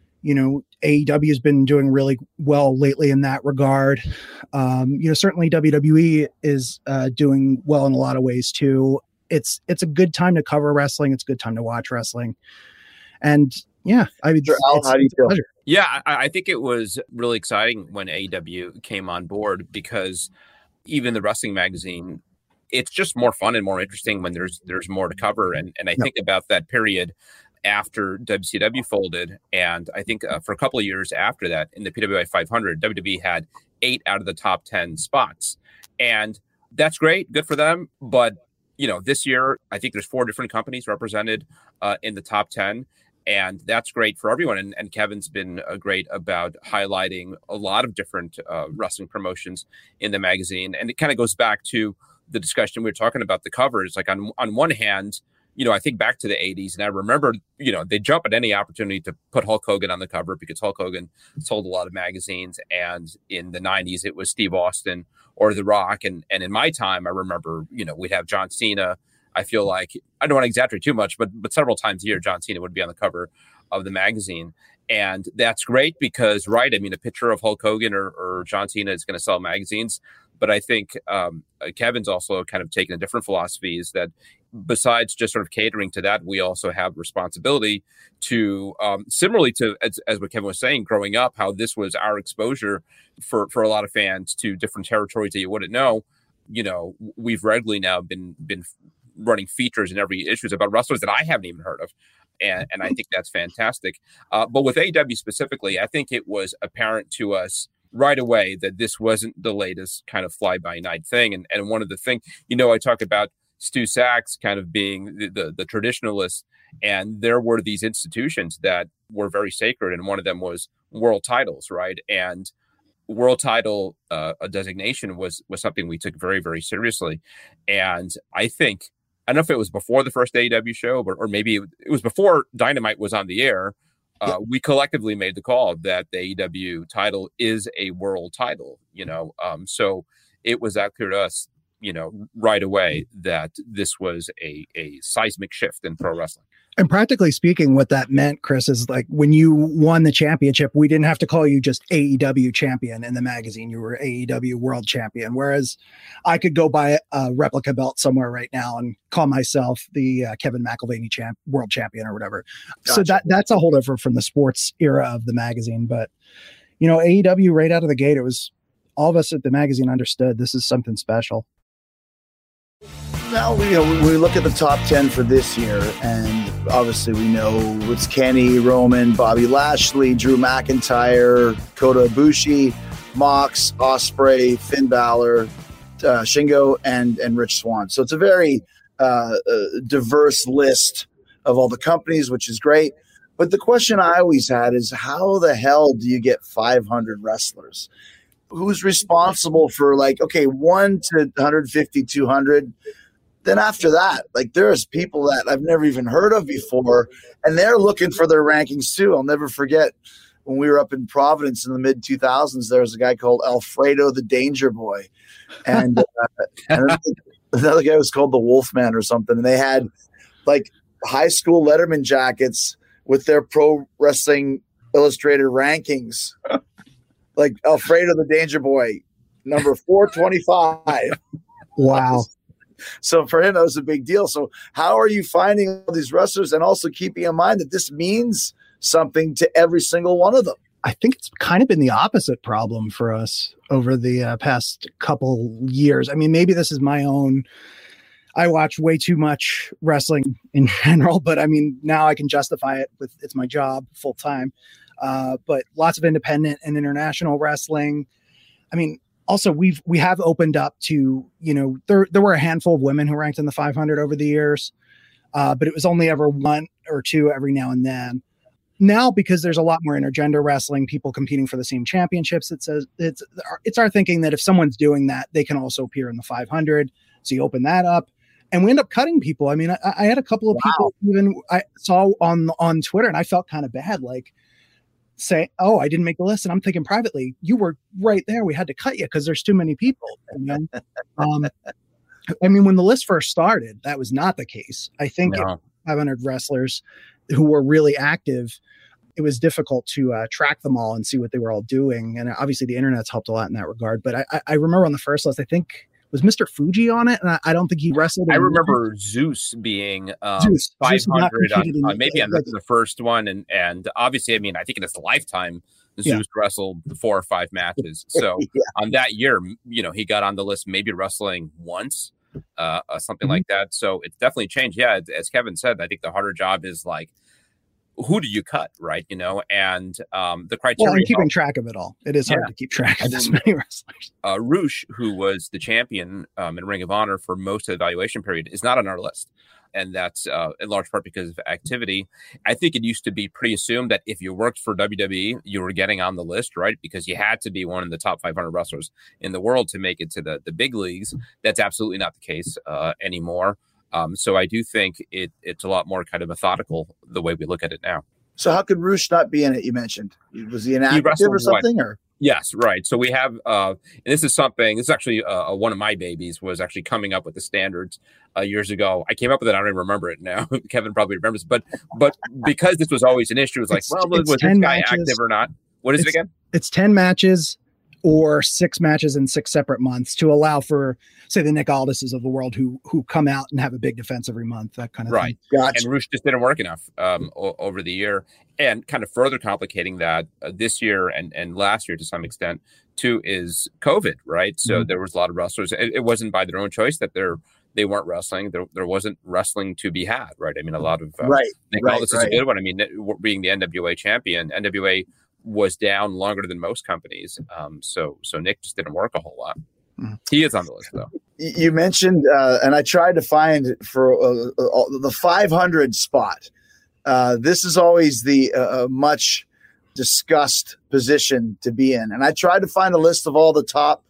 AEW has been doing really well lately in that regard. Certainly WWE is doing well in a lot of ways too. It's a good time to cover wrestling. It's a good time to watch wrestling. And yeah, I mean, Al, how do you feel? Pleasure. Yeah, I think it was really exciting when AEW came on board because even the wrestling magazine, it's just more fun and more interesting when there's more to cover. And I think about that period after WCW folded. And I think for a couple of years after that, in the PWI 500, WWE had 8 out of the top 10 spots. And that's great. Good for them. But, this year, I think there's 4 different companies represented in the top 10. And that's great for everyone. And Kevin's been great about highlighting a lot of different wrestling promotions in the magazine. And it kind of goes back to the discussion we were talking about the covers. Like on one hand, I think back to the 80s, and I remember, they jump at any opportunity to put Hulk Hogan on the cover because Hulk Hogan sold a lot of magazines. And in the 90s, it was Steve Austin or The Rock. And in my time, I remember, we'd have John Cena. I feel like, I don't want to exaggerate too much, but several times a year, John Cena would be on the cover of the magazine. And that's great because, right, I mean, a picture of Hulk Hogan or John Cena is going to sell magazines. But I think Kevin's also kind of taken a different philosophy is that besides just sort of catering to that, we also have responsibility to, similarly to, as what Kevin was saying, growing up, how this was our exposure for a lot of fans to different territories that you wouldn't know. We've regularly now been running features in every issues about wrestlers that I haven't even heard of. And I think that's fantastic. But with AEW specifically, I think it was apparent to us right away that this wasn't the latest kind of fly-by-night thing. And one of the things, I talk about Stu Sachs kind of being the traditionalist, and there were these institutions that were very sacred, and one of them was world titles, right? And world title a designation was something we took very, very seriously. And I don't know if it was before the first AEW show, or maybe it was before Dynamite was on the air. We collectively made the call that the AEW title is a world title, so it was that clear to us, right away that this was a seismic shift in pro wrestling. And practically speaking, what that meant, Chris, is like when you won the championship, we didn't have to call you just AEW champion in the magazine. You were AEW world champion. Whereas I could go buy a replica belt somewhere right now and call myself the Kevin McElvaney world champion or whatever. Gotcha. So that's a whole different from the sports era of the magazine. But, AEW right out of the gate, it was all of us at the magazine understood this is something special. Now, we look at the top 10 for this year, and obviously we know it's Kenny, Roman, Bobby Lashley, Drew McIntyre, Kota Ibushi, Mox, Ospreay, Finn Balor, Shingo, and Rich Swann. So it's a very diverse list of all the companies, which is great. But the question I always had is, how the hell do you get 500 wrestlers? Who's responsible for 1 to 150, 200? Then after that, there's people that I've never even heard of before, and they're looking for their rankings too. I'll never forget when we were up in Providence in the mid 2000s, there was a guy called Alfredo the Danger Boy. And, and another guy was called the Wolfman or something. And they had high school Letterman jackets with their Pro Wrestling Illustrated rankings. Alfredo the Danger Boy, number 425. Wow. So for him, that was a big deal. So how are you finding all these wrestlers and also keeping in mind that this means something to every single one of them? I think it's kind of been the opposite problem for us over the past couple years. I mean, maybe this is my own. I watch way too much wrestling in general, but I mean, now I can justify it with it's my job full time. But lots of independent and international wrestling. I mean, also we have opened up to, there were a handful of women who ranked in the 500 over the years, but it was only ever one or two every now and then. Now, because there's a lot more intergender wrestling, people competing for the same championships, it's our thinking that if someone's doing that, they can also appear in the 500. So you open that up, and we end up cutting people. I mean, I had a couple of people even I saw on Twitter, and I felt kind of bad, like say, "Oh, I didn't make the list," and I'm thinking privately, "You were right there. We had to cut you because there's too many people." I mean, when the list first started, that was not the case. I think 500 wrestlers who were really active, it was difficult to track them all and see what they were all doing. And obviously the internet's helped a lot in that regard. But I remember on the first list, I think was Mr. Fuji on it. And I don't think he wrestled. I remember Zeus being 500 on maybe on the first one. And obviously, I mean, I think in his lifetime, Zeus wrestled 4 or 5 matches. So on that year, he got on the list, maybe wrestling once, something like that. So it's definitely changed. Yeah. As Kevin said, I think the harder job is like, who do you cut, right? And the criteria. Well, and keeping track of it all. It is hard to keep track of this many wrestlers. Roosh, who was the champion in Ring of Honor for most of the evaluation period, is not on our list. And that's in large part because of activity. I think it used to be pretty assumed that if you worked for WWE, you were getting on the list, right? Because you had to be one of the top 500 wrestlers in the world to make it to the big leagues. That's absolutely not the case anymore. So I do think it's a lot more kind of methodical the way we look at it now. So how could Roosh not be in it? You mentioned, was he inactive or something? Or yes, right. So we have, and this is actually one of my babies was actually coming up with the standards years ago. I came up with it. I don't even remember it now. Kevin probably remembers, but because this was always an issue, it was like, was this guy matches, active or not? What is it again? It's 10 matches. Or 6 matches in 6 separate months to allow for, say, the Nick Aldises of the world who come out and have a big defense every month, that kind of thing. Gotcha. And Roosh just didn't work enough over the year. And kind of further complicating that this year and last year to some extent, too, is COVID, right? So there was a lot of wrestlers. It wasn't by their own choice that they weren't wrestling. There wasn't wrestling to be had, right? I mean, a lot of Nick Aldis is a good one. I mean, being the NWA champion, NWA was down longer than most companies. So Nick just didn't work a whole lot. He is on the list, though. You mentioned, and I tried to find for the 500 spot. This is always the much discussed position to be in. And I tried to find a list of all the top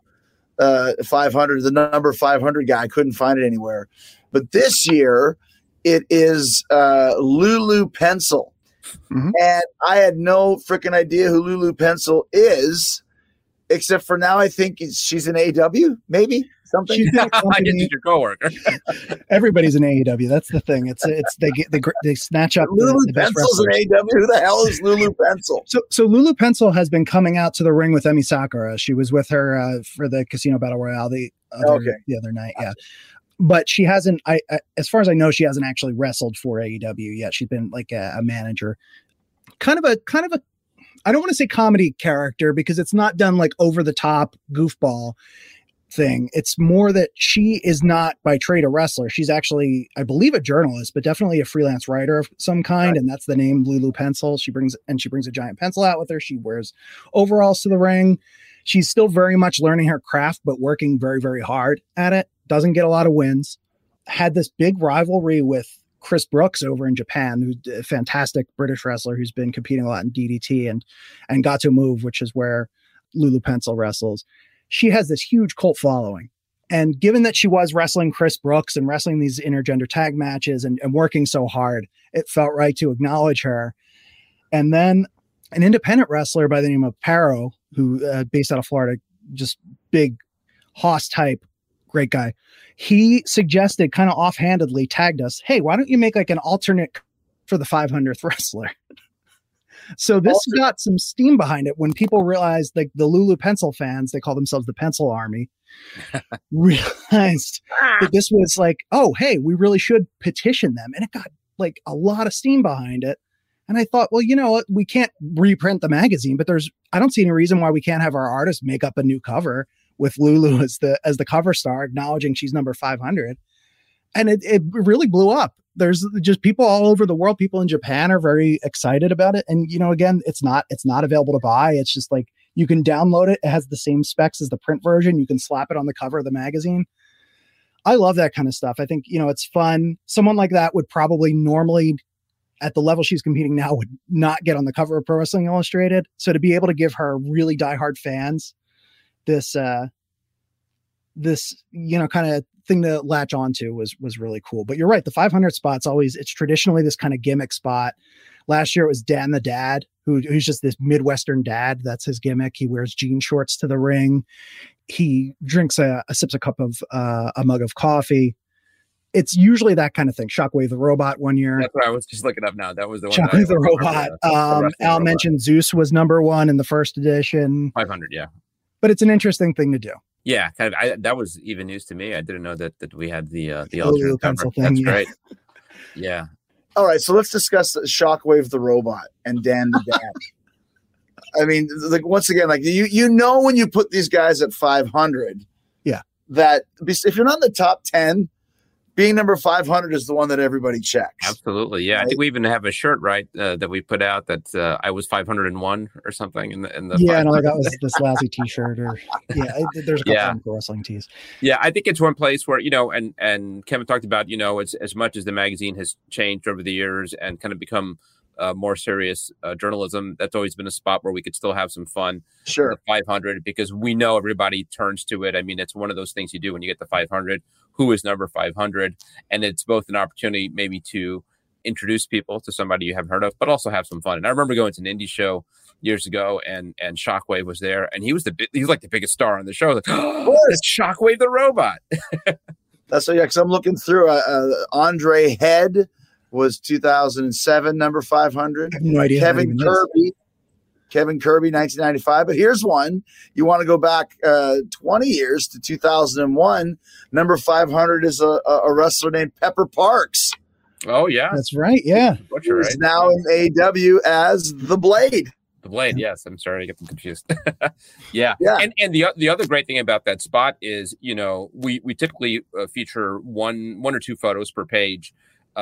500, the number 500 guy. I couldn't find it anywhere. But this year, it is Lulu Pencil. And I had no freaking idea who Lulu Pencil is, except for now I think she's an AEW, maybe something. She's I guess she's your coworker. Everybody's an AEW. That's the thing. It's they snatch up Lulu Pencil's an AEW. Who the hell is Lulu Pencil? So Lulu Pencil has been coming out to the ring with Emi Sakura. She was with her for the Casino Battle Royale the other night. Yeah. But she hasn't, as far as I know, she hasn't actually wrestled for AEW yet. She's been like a manager, kind of a, I don't want to say comedy character because it's not done like over the top goofball thing. It's more that she is not by trade a wrestler. She's actually, I believe, a journalist, but definitely a freelance writer of some kind. Right. And that's the name, Lulu Pencil. She brings a giant pencil out with her. She wears overalls to the ring. She's still very much learning her craft, but working very, very hard at it. Doesn't get a lot of wins. Had this big rivalry with Chris Brooks over in Japan, who's a fantastic British wrestler who's been competing a lot in DDT and got to move, which is where Lulu Pencil wrestles. She has this huge cult following. And given that she was wrestling Chris Brooks and wrestling these intergender tag matches and working so hard, it felt right to acknowledge her. And then an independent wrestler by the name of Paro, who based out of Florida, just big Hoss type, great guy. He suggested kind of offhandedly, tagged us, hey, why don't you make like an alternate for the 500th wrestler? So this got some steam behind it when people realized, like the Lulu Pencil fans, they call themselves the Pencil Army, realized that this was like, oh, hey, we really should petition them. And it got like a lot of steam behind it. And I thought, well, you know what? We can't reprint the magazine, but I don't see any reason why we can't have our artists make up a new cover with Lulu as the cover star, acknowledging she's number 500. And it really blew up. There's just people all over the world. People in Japan are very excited about it. And, you know, again, it's not available to buy. It's just like you can download it. It has the same specs as the print version. You can slap it on the cover of the magazine. I love that kind of stuff. I think, you know, it's fun. Someone like that would probably normally, at the level she's competing now, would not get on the cover of Pro Wrestling Illustrated. So to be able to give her really diehard fans this, you know, kind of thing to latch onto was really cool. But you're right. The 500 spot's it's traditionally this kind of gimmick spot. Last year it was Dan the Dad, who's just this Midwestern dad. That's his gimmick. He wears jean shorts to the ring. He drinks sips a cup of a mug of coffee. It's usually that kind of thing. Shockwave the Robot one year. That's what I was just looking up now. That was the one. Shockwave the Robot. Al mentioned Zeus was number 1 in the first edition. 500, yeah. But it's an interesting thing to do. Yeah, kind of. That was even news to me. I didn't know that we had the alternate cover. That's great. Yeah. All right, so let's discuss Shockwave the Robot and Dan the Dad. I mean, like once again, like you know when you put these guys at 500, yeah, that if you're not in the top 10, being number 500 is the one that everybody checks. Absolutely, yeah. Right? I think we even have a shirt, right, that we put out that I was 501 or something in the. Yeah, no, that was this lousy T-shirt or there's a couple of wrestling tees. Yeah, I think it's one place where, you know, and Kevin talked about, you know, it's as much as the magazine has changed over the years and kind of become more serious journalism. That's always been a spot where we could still have some fun. Sure, 500, because we know everybody turns to it. I mean, it's one of those things you do when you get the 500. Who is number 500? And it's both an opportunity maybe to introduce people to somebody you haven't heard of, but also have some fun. And I remember going to an indie show years ago, and Shockwave was there, and he was like the biggest star on the show. Like, oh, it's Shockwave the Robot. That's so, yeah. Because I'm looking through. Andre Head was 2007 number 500. I have no idea. Kevin Kirby, 1995. But here's one. You want to go back 20 years to 2001. Number 500 is a wrestler named Pepper Parks. Oh, yeah. That's right. Yeah. He's now in AEW as The Blade. The Blade, yes. I'm sorry, I get them confused. Yeah. And the other great thing about that spot is, you know, we typically feature one or two photos per page.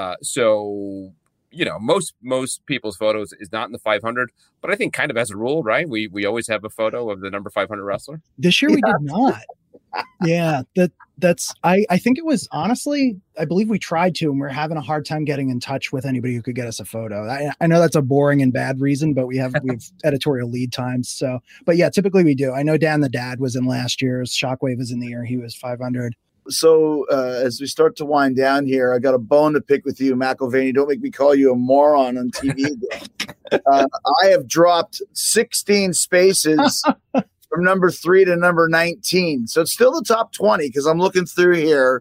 So, you know, most people's photos is not in the 500, but I think kind of as a rule, right? We always have a photo of the number 500 wrestler. This year we did not. Yeah, that's I think it was, honestly, I believe we tried to, and we're having a hard time getting in touch with anybody who could get us a photo. I know that's a boring and bad reason, but we have editorial lead times. So, but yeah, typically we do. I know Dan the Dad was in last year's. Shockwave is in the year he was 500. So as we start to wind down here, I got a bone to pick with you, McIlvaney. Don't make me call you a moron on TV. I have dropped 16 spaces from number 3 to number 19. So it's still the top 20 because I'm looking through here.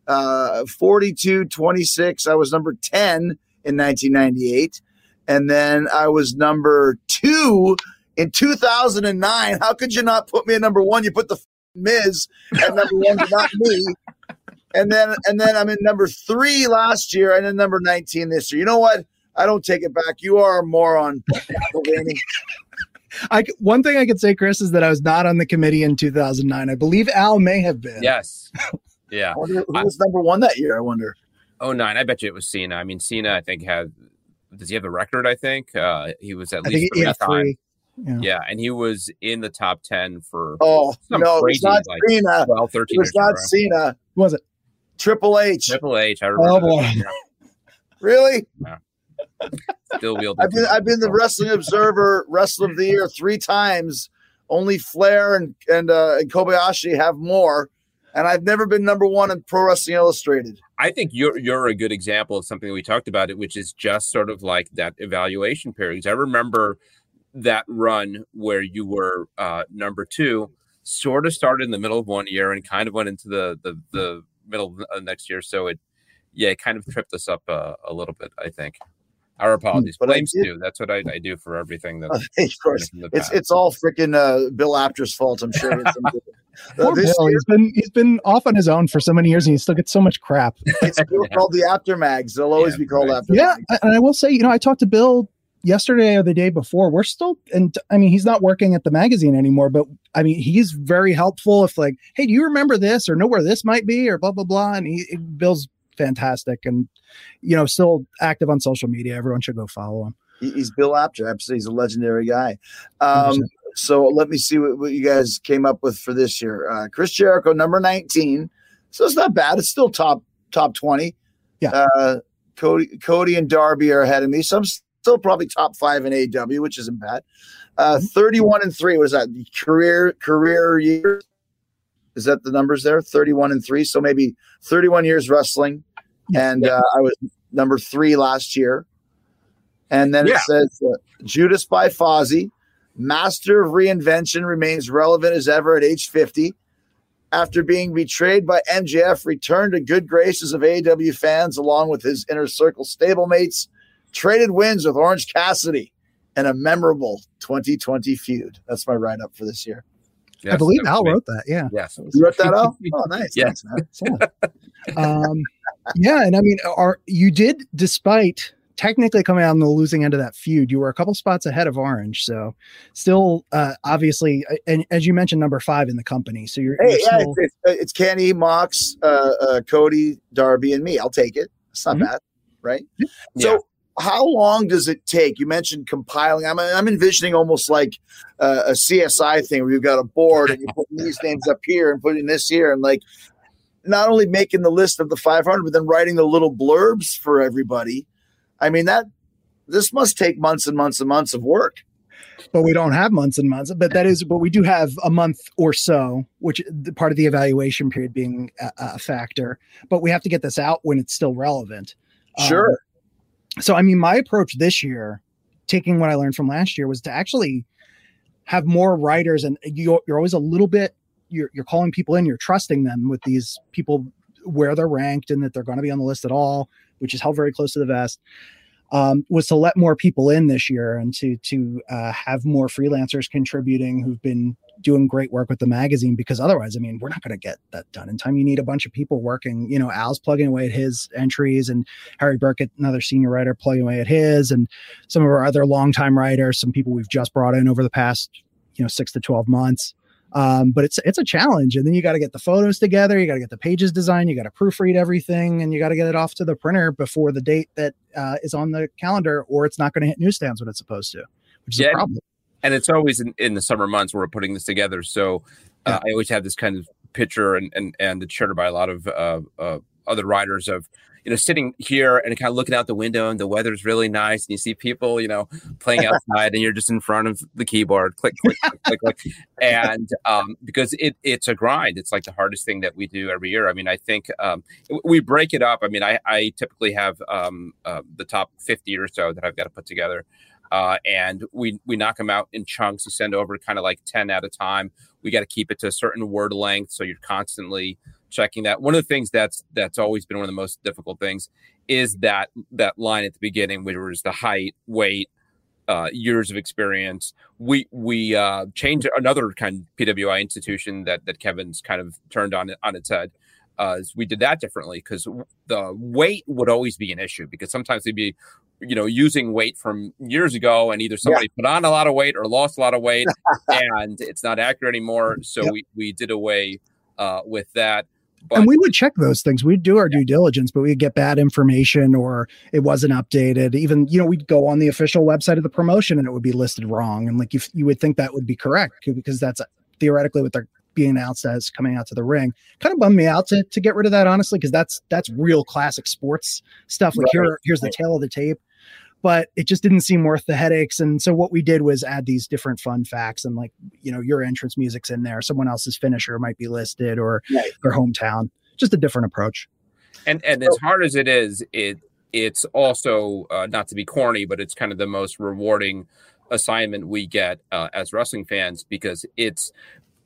42, 26. I was number 10 in 1998. And then I was number 2 in 2009. How could you not put me at number 1? You put the Miz at number 1, but not me. And then I'm in number 3 last year, and then number 19 this year. You know what? I don't take it back. You are a moron, McIlvaney. One thing I could say, Chris, is that I was not on the committee in 2009. I believe Al may have been. Yes. Yeah. Who was number 1 that year, I wonder? 09. I bet you it was Cena. I mean, Cena, I think, does he have the record, I think? He was at least for that time. Yeah, and he was in the top 10 for it's not like Cena. 12, 13 it was not Cena. Was it? Triple H. Triple H. I remember. Oh, boy. Really? Yeah. Still wielding. I've been the Wrestling Observer Wrestler of the Year 3 times. Only Flair and Kobayashi have more, and I've never been number 1 in Pro Wrestling Illustrated. I think you're a good example of something that we talked about, which is just sort of like that evaluation period. Because I remember that run where you were number 2 sort of started in the middle of one year and kind of went into the middle of next year. So it kind of tripped us up a little bit, I think. Our apologies. But I Flames did- do. That's what I do for everything. That Of course, from the it's past. all freaking Bill Apter's fault. I'm sure. Poor This Bill, year, he's been off on his own for so many years, and he still gets so much crap. it's still called the Apter Mags. They'll always Yeah, be called right. Apter Yeah, Mags. and I will say, I talked to Bill yesterday or the day before. We're still, and I mean, he's not working at the magazine anymore, but I mean, he's very helpful. If like, hey, do you remember this or know where this might be or blah blah blah, and Bill's fantastic and still active on social media. Everyone should go follow him. He's Bill Apter. Absolutely, he's a legendary guy. 100%. So let me see what you guys came up with for this year. Chris Jericho, number 19. So it's not bad. It's still top 20. Yeah. Cody and Darby are ahead of me. So I'm still probably top 5 in AEW, which isn't bad. 31-3. What is that? Career years? Is that the numbers there? 31-3. So maybe 31 years wrestling. And I was number 3 last year. And then it says Judas by Fozzy, master of reinvention, remains relevant as ever at age 50. After being betrayed by MJF, returned to good graces of AEW fans along with his inner circle stablemates, traded wins with Orange Cassidy, and a memorable 2020 feud. That's my write-up for this year. Yes, I believe that was Al me. wrote that. Yeah. Yes. You wrote that out? Oh, nice. Yeah. Thanks, man. Yeah, and I mean, you did, despite technically coming out on the losing end of that feud, you were a couple spots ahead of Orange. So still, obviously, and as you mentioned, number 5 in the company. So you're still, it's Kenny, Mox, Cody, Darby, and me. I'll take it. It's not bad, right? Yeah. So how long does it take? You mentioned compiling. I'm envisioning almost like a CSI thing where you've got a board and you're putting these names up here and putting this here, and like not only making the list of the 500, but then writing the little blurbs for everybody. I mean, this must take months and months and months of work. but we don't have months and months. But we do have a month or so, which part of the evaluation period being a factor. But we have to get this out when it's still relevant. Sure. So, I mean, my approach this year, taking what I learned from last year, was to actually have more writers, and you're always a little bit, you're calling people in, you're trusting them with these people where they're ranked and that they're going to be on the list at all, which is held very close to the vest. Was to let more people in this year and to have more freelancers contributing who've been doing great work with the magazine, because otherwise, I mean, we're not going to get that done in time. You need a bunch of people working. Al's plugging away at his entries, and Harry Burkett, another senior writer, plugging away at his, and some of our other longtime writers, some people we've just brought in over the past 6 to 12 months. But it's a challenge, and then you got to get the photos together, you got to get the pages designed, you got to proofread everything, and you got to get it off to the printer before the date that is on the calendar, or it's not going to hit newsstands when it's supposed to, which is a problem. And it's always in the summer months where we're putting this together. So I always have this kind of picture, and it's shared by a lot of other writers of, sitting here and kind of looking out the window, and the weather's really nice, and you see people, playing outside, and you're just in front of the keyboard, click, click, click, click, click. And because it's a grind. It's like the hardest thing that we do every year. I mean, I think we break it up. I mean, I typically have the top 50 or so that I've got to put together. And we knock them out in chunks. You send over kind of like 10 at a time. We got to keep it to a certain word length, so you're constantly checking that. One of the things that's always been one of the most difficult things is that line at the beginning, which was the height, weight, years of experience. We changed another kind of PWI institution that Kevin's kind of turned on its head. We did that differently, because the weight would always be an issue, because sometimes they'd be using weight from years ago, and either somebody put on a lot of weight or lost a lot of weight and it's not accurate anymore. So we did away with that. But, and we would check those things. We'd do our due diligence, but we'd get bad information, or it wasn't updated. Even, we'd go on the official website of the promotion and it would be listed wrong. And like, you would think that would be correct, because that's theoretically what they're being announced as coming out to the ring. Kind of bummed me out to get rid of that, honestly, because that's real classic sports stuff. Like here's the tail of the tape. But it just didn't seem worth the headaches. And so what we did was add these different fun facts, and like, your entrance music's in there, someone else's finisher might be listed, or their hometown, just a different approach. And as hard as it is, it's also not to be corny, but it's kind of the most rewarding assignment we get as wrestling fans, because it's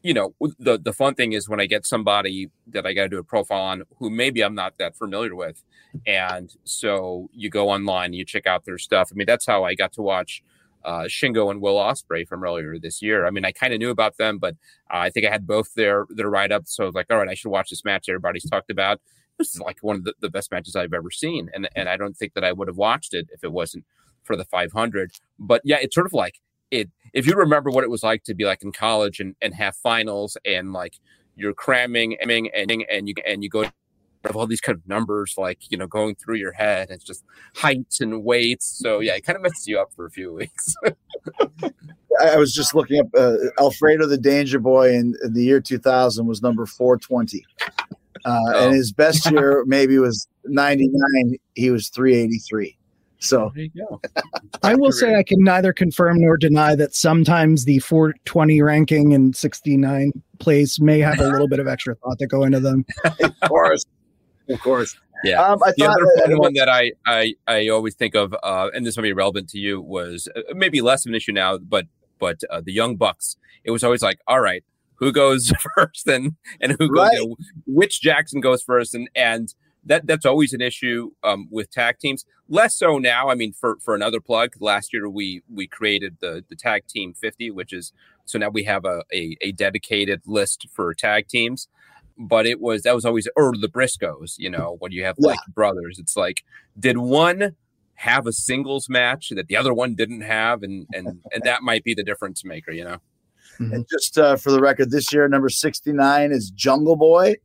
the fun thing is when I get somebody that I got to do a profile on who maybe I'm not that familiar with. And so you go online and you check out their stuff. I mean, that's how I got to watch Shingo and Will Ospreay from earlier this year. I mean, I kind of knew about them, but I think I had both their write-ups. So I was like, all right, I should watch this match everybody's talked about. This is like one of the best matches I've ever seen. And I don't think that I would have watched it if it wasn't for the 500. But yeah, it's sort of like it. If you remember what it was like to be like in college and have finals and like you're cramming and you go have all these kind of numbers, like, going through your head. It's just heights and weights. So yeah, it kind of messes you up for a few weeks. I was just looking up Alfredo the Danger Boy in the year 2000 was number 420. And his best year maybe was 99. He was 383. So there you go. I will say I can neither confirm nor deny that sometimes the 420 ranking in 69 place may have a little bit of extra thought that go into them. Of course. Yeah. I the thought other one that I always think of, and this might be relevant to you, was maybe less of an issue now, but the Young Bucks. It was always like, all right, who goes first and who goes, right. Which Jackson goes first, and that's always an issue with tag teams. Less so now. I mean, for another plug, last year we created the Tag Team 50, which is so now we have a dedicated list for tag teams. But that was always, or the Briscoes, when you have like brothers, it's like, did one have a singles match that the other one didn't have, and that might be the difference maker, Mm-hmm. And just for the record, this year number 69 is Jungle Boy.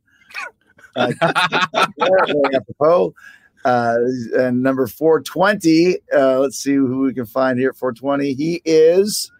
Apropos. And number 420, let's see who we can find here. 420, he is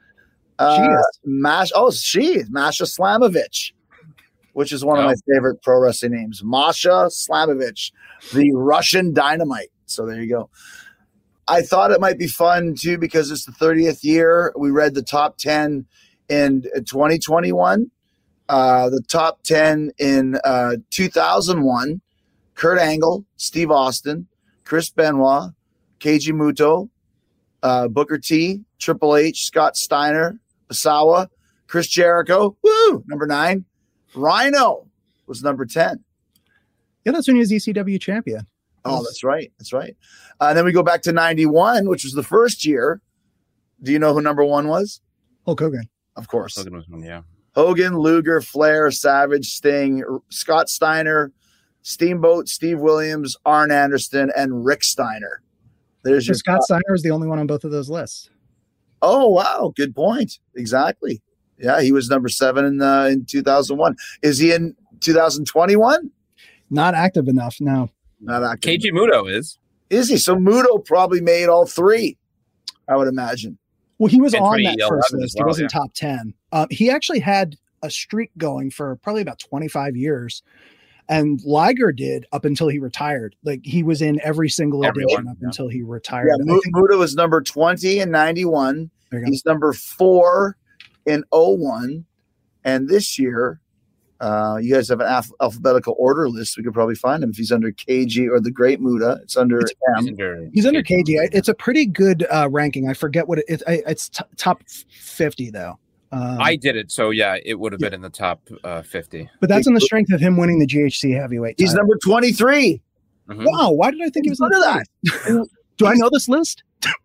Masha Slamovich, which is one of my favorite pro wrestling names. Masha Slamovich, the Russian Dynamite. So there you go. I thought it might be fun too because it's the 30th year. We read the top 10 in 2021. The top 10 in 2001, Kurt Angle, Steve Austin, Chris Benoit, Keiji Muto, Booker T, Triple H, Scott Steiner, Osawa, Chris Jericho, number 9. Rhino was number 10. Yeah, that's when he was ECW champion. Oh, that's right. And then we go back to 91, which was the first year. Do you know who number 1 was? Hulk Hogan. Of course. Hogan was one, yeah. Hogan, Luger, Flair, Savage, Sting, Scott Steiner, Steamboat, Steve Williams, Arn Anderson, and Rick Steiner. There's your Scott Steiner was the only one on both of those lists. Oh, wow. Good point. Exactly. Yeah, he was number 7 in 2001. Is he in 2021? Not active enough, no. Not active. Keiji Muto is. Is he? So Muto probably made all 3, I would imagine. Well, he was And on that 2011 first as list. well, He wasn't top 10. He actually had a streak going for probably about 25 years. And Liger did up until he retired. Like he was in every single edition up until he retired. Yeah, Muto was number 20 in 91. He's number 4 in 01. And this year, you guys have an alphabetical order list. We could probably find him if he's under KG or the Great Muta. It's under M. He's under KG. It's a pretty good ranking. I forget what it's top 50 though. I did it, so yeah, it would have been in the top 50. But that's on the strength of him winning the GHC heavyweight title. He's number 23. Mm-hmm. Wow, why did I think he was under that? Do I know this list?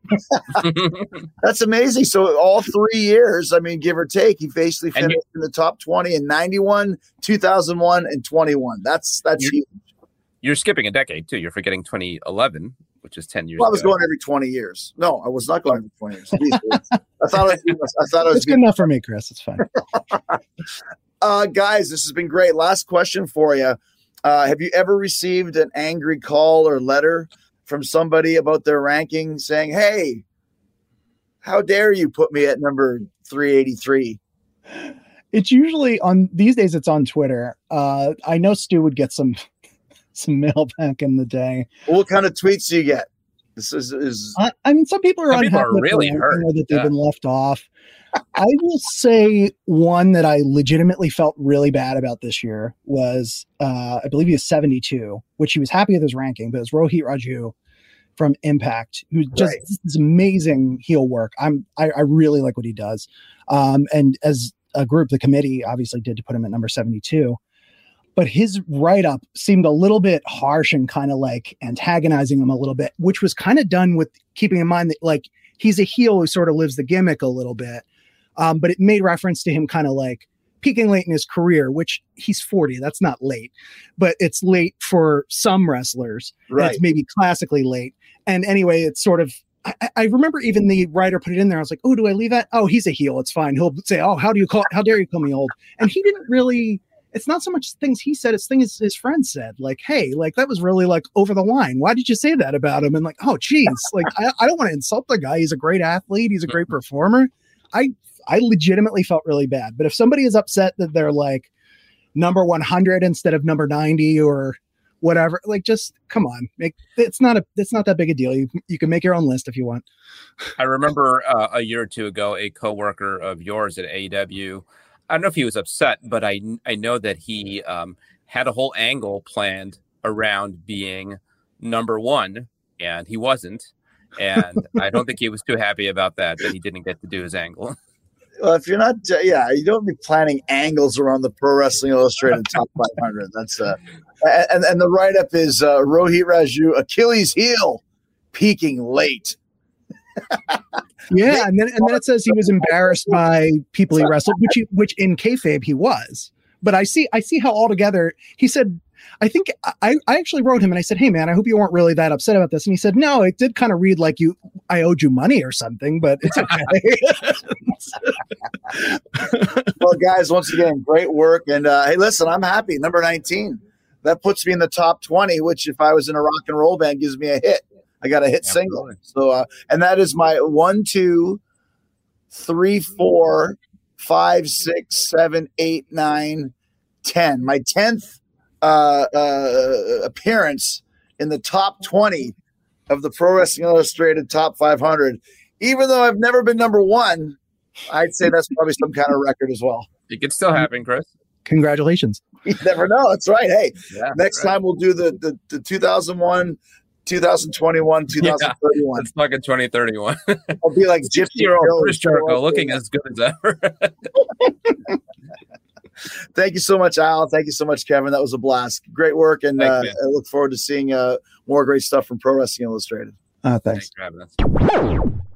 That's amazing. So all 3 years, I mean, give or take, he basically finished in the top 20 in 91, 2001, and 21. That's huge. You're skipping a decade too. You're forgetting 2011, which is 10 years. Well, I was going every 20 years. No, I was not going every 20 years. I thought it was it's good enough for me, Chris. It's fine. Guys, this has been great. Last question for you. Have you ever received an angry call or letter from somebody about their ranking saying, hey, how dare you put me at number 383? It's usually these days it's on Twitter. I know Stu would get some mail back in the day. What kind of tweets do you get? This is I mean, some people are really hurt that they've been left off. I will say one that I legitimately felt really bad about this year was, I believe he was 72, which he was happy with his ranking, but it was Rohit Raju from Impact, who just this amazing heel work. I really like what he does. And as group, the committee obviously did to put him at number 72. But his write-up seemed a little bit harsh and kind of like antagonizing him a little bit, which was kind of done with keeping in mind that like he's a heel who sort of lives the gimmick a little bit. But it made reference to him kind of like peaking late in his career, which he's 40. That's not late, but it's late for some wrestlers. Right. It's maybe classically late. And anyway, it's sort of, I remember even the writer put it in there. I was like, oh, do I leave that? Oh, he's a heel. It's fine. He'll say, oh, how dare you call me old? And he didn't really, it's not so much things he said, it's things his friend said. Like, hey, like that was really like over the line. Why did you say that about him? And like, oh, geez, like I don't want to insult the guy. He's a great athlete. He's a great performer. I legitimately felt really bad. But if somebody is upset that they're like number 100 instead of number 90 or whatever, like just come on, it's not that big a deal. You can make your own list if you want. I remember a year or two ago, a coworker of yours at AEW, I don't know if he was upset, but I know that he had a whole angle planned around being number one, and he wasn't. And I don't think he was too happy about that he didn't get to do his angle. Well, if you're not, you don't be planning angles around the Pro Wrestling Illustrated Top 500. That's and the write up is Rohit Raju, Achilles heel, peaking late. Yeah, and then it says he was embarrassed by people he wrestled, which in kayfabe he was. But I see how altogether he said. I think I actually wrote him and I said, hey man, I hope you weren't really that upset about this. And he said, no, it did kind of read like I owed you money or something, but it's okay. Well, guys, once again, great work. And hey, listen, I'm happy. Number 19. That puts me in the top 20, which if I was in a rock and roll band gives me a hit. I got a hit single. So, and that is my 1, 2, 3, 4, 5, 6, 7, 8, 9, 10. My 10th appearance in the top 20 of the Pro Wrestling Illustrated Top 500. Even though I've never been number one, I'd say that's probably some kind of record as well. It could still happen, Chris. Congratulations. You never know. That's right. Hey, next time we'll do the 2001, 2021, 2031. Let's talk in 2031. I'll be like Gypsy Chris Jericho looking as good as ever. Thank you so much, Al. Thank you so much, Kevin. That was a blast. Great work, and I look forward to seeing more great stuff from Pro Wrestling Illustrated. Thanks. Thanks for having us.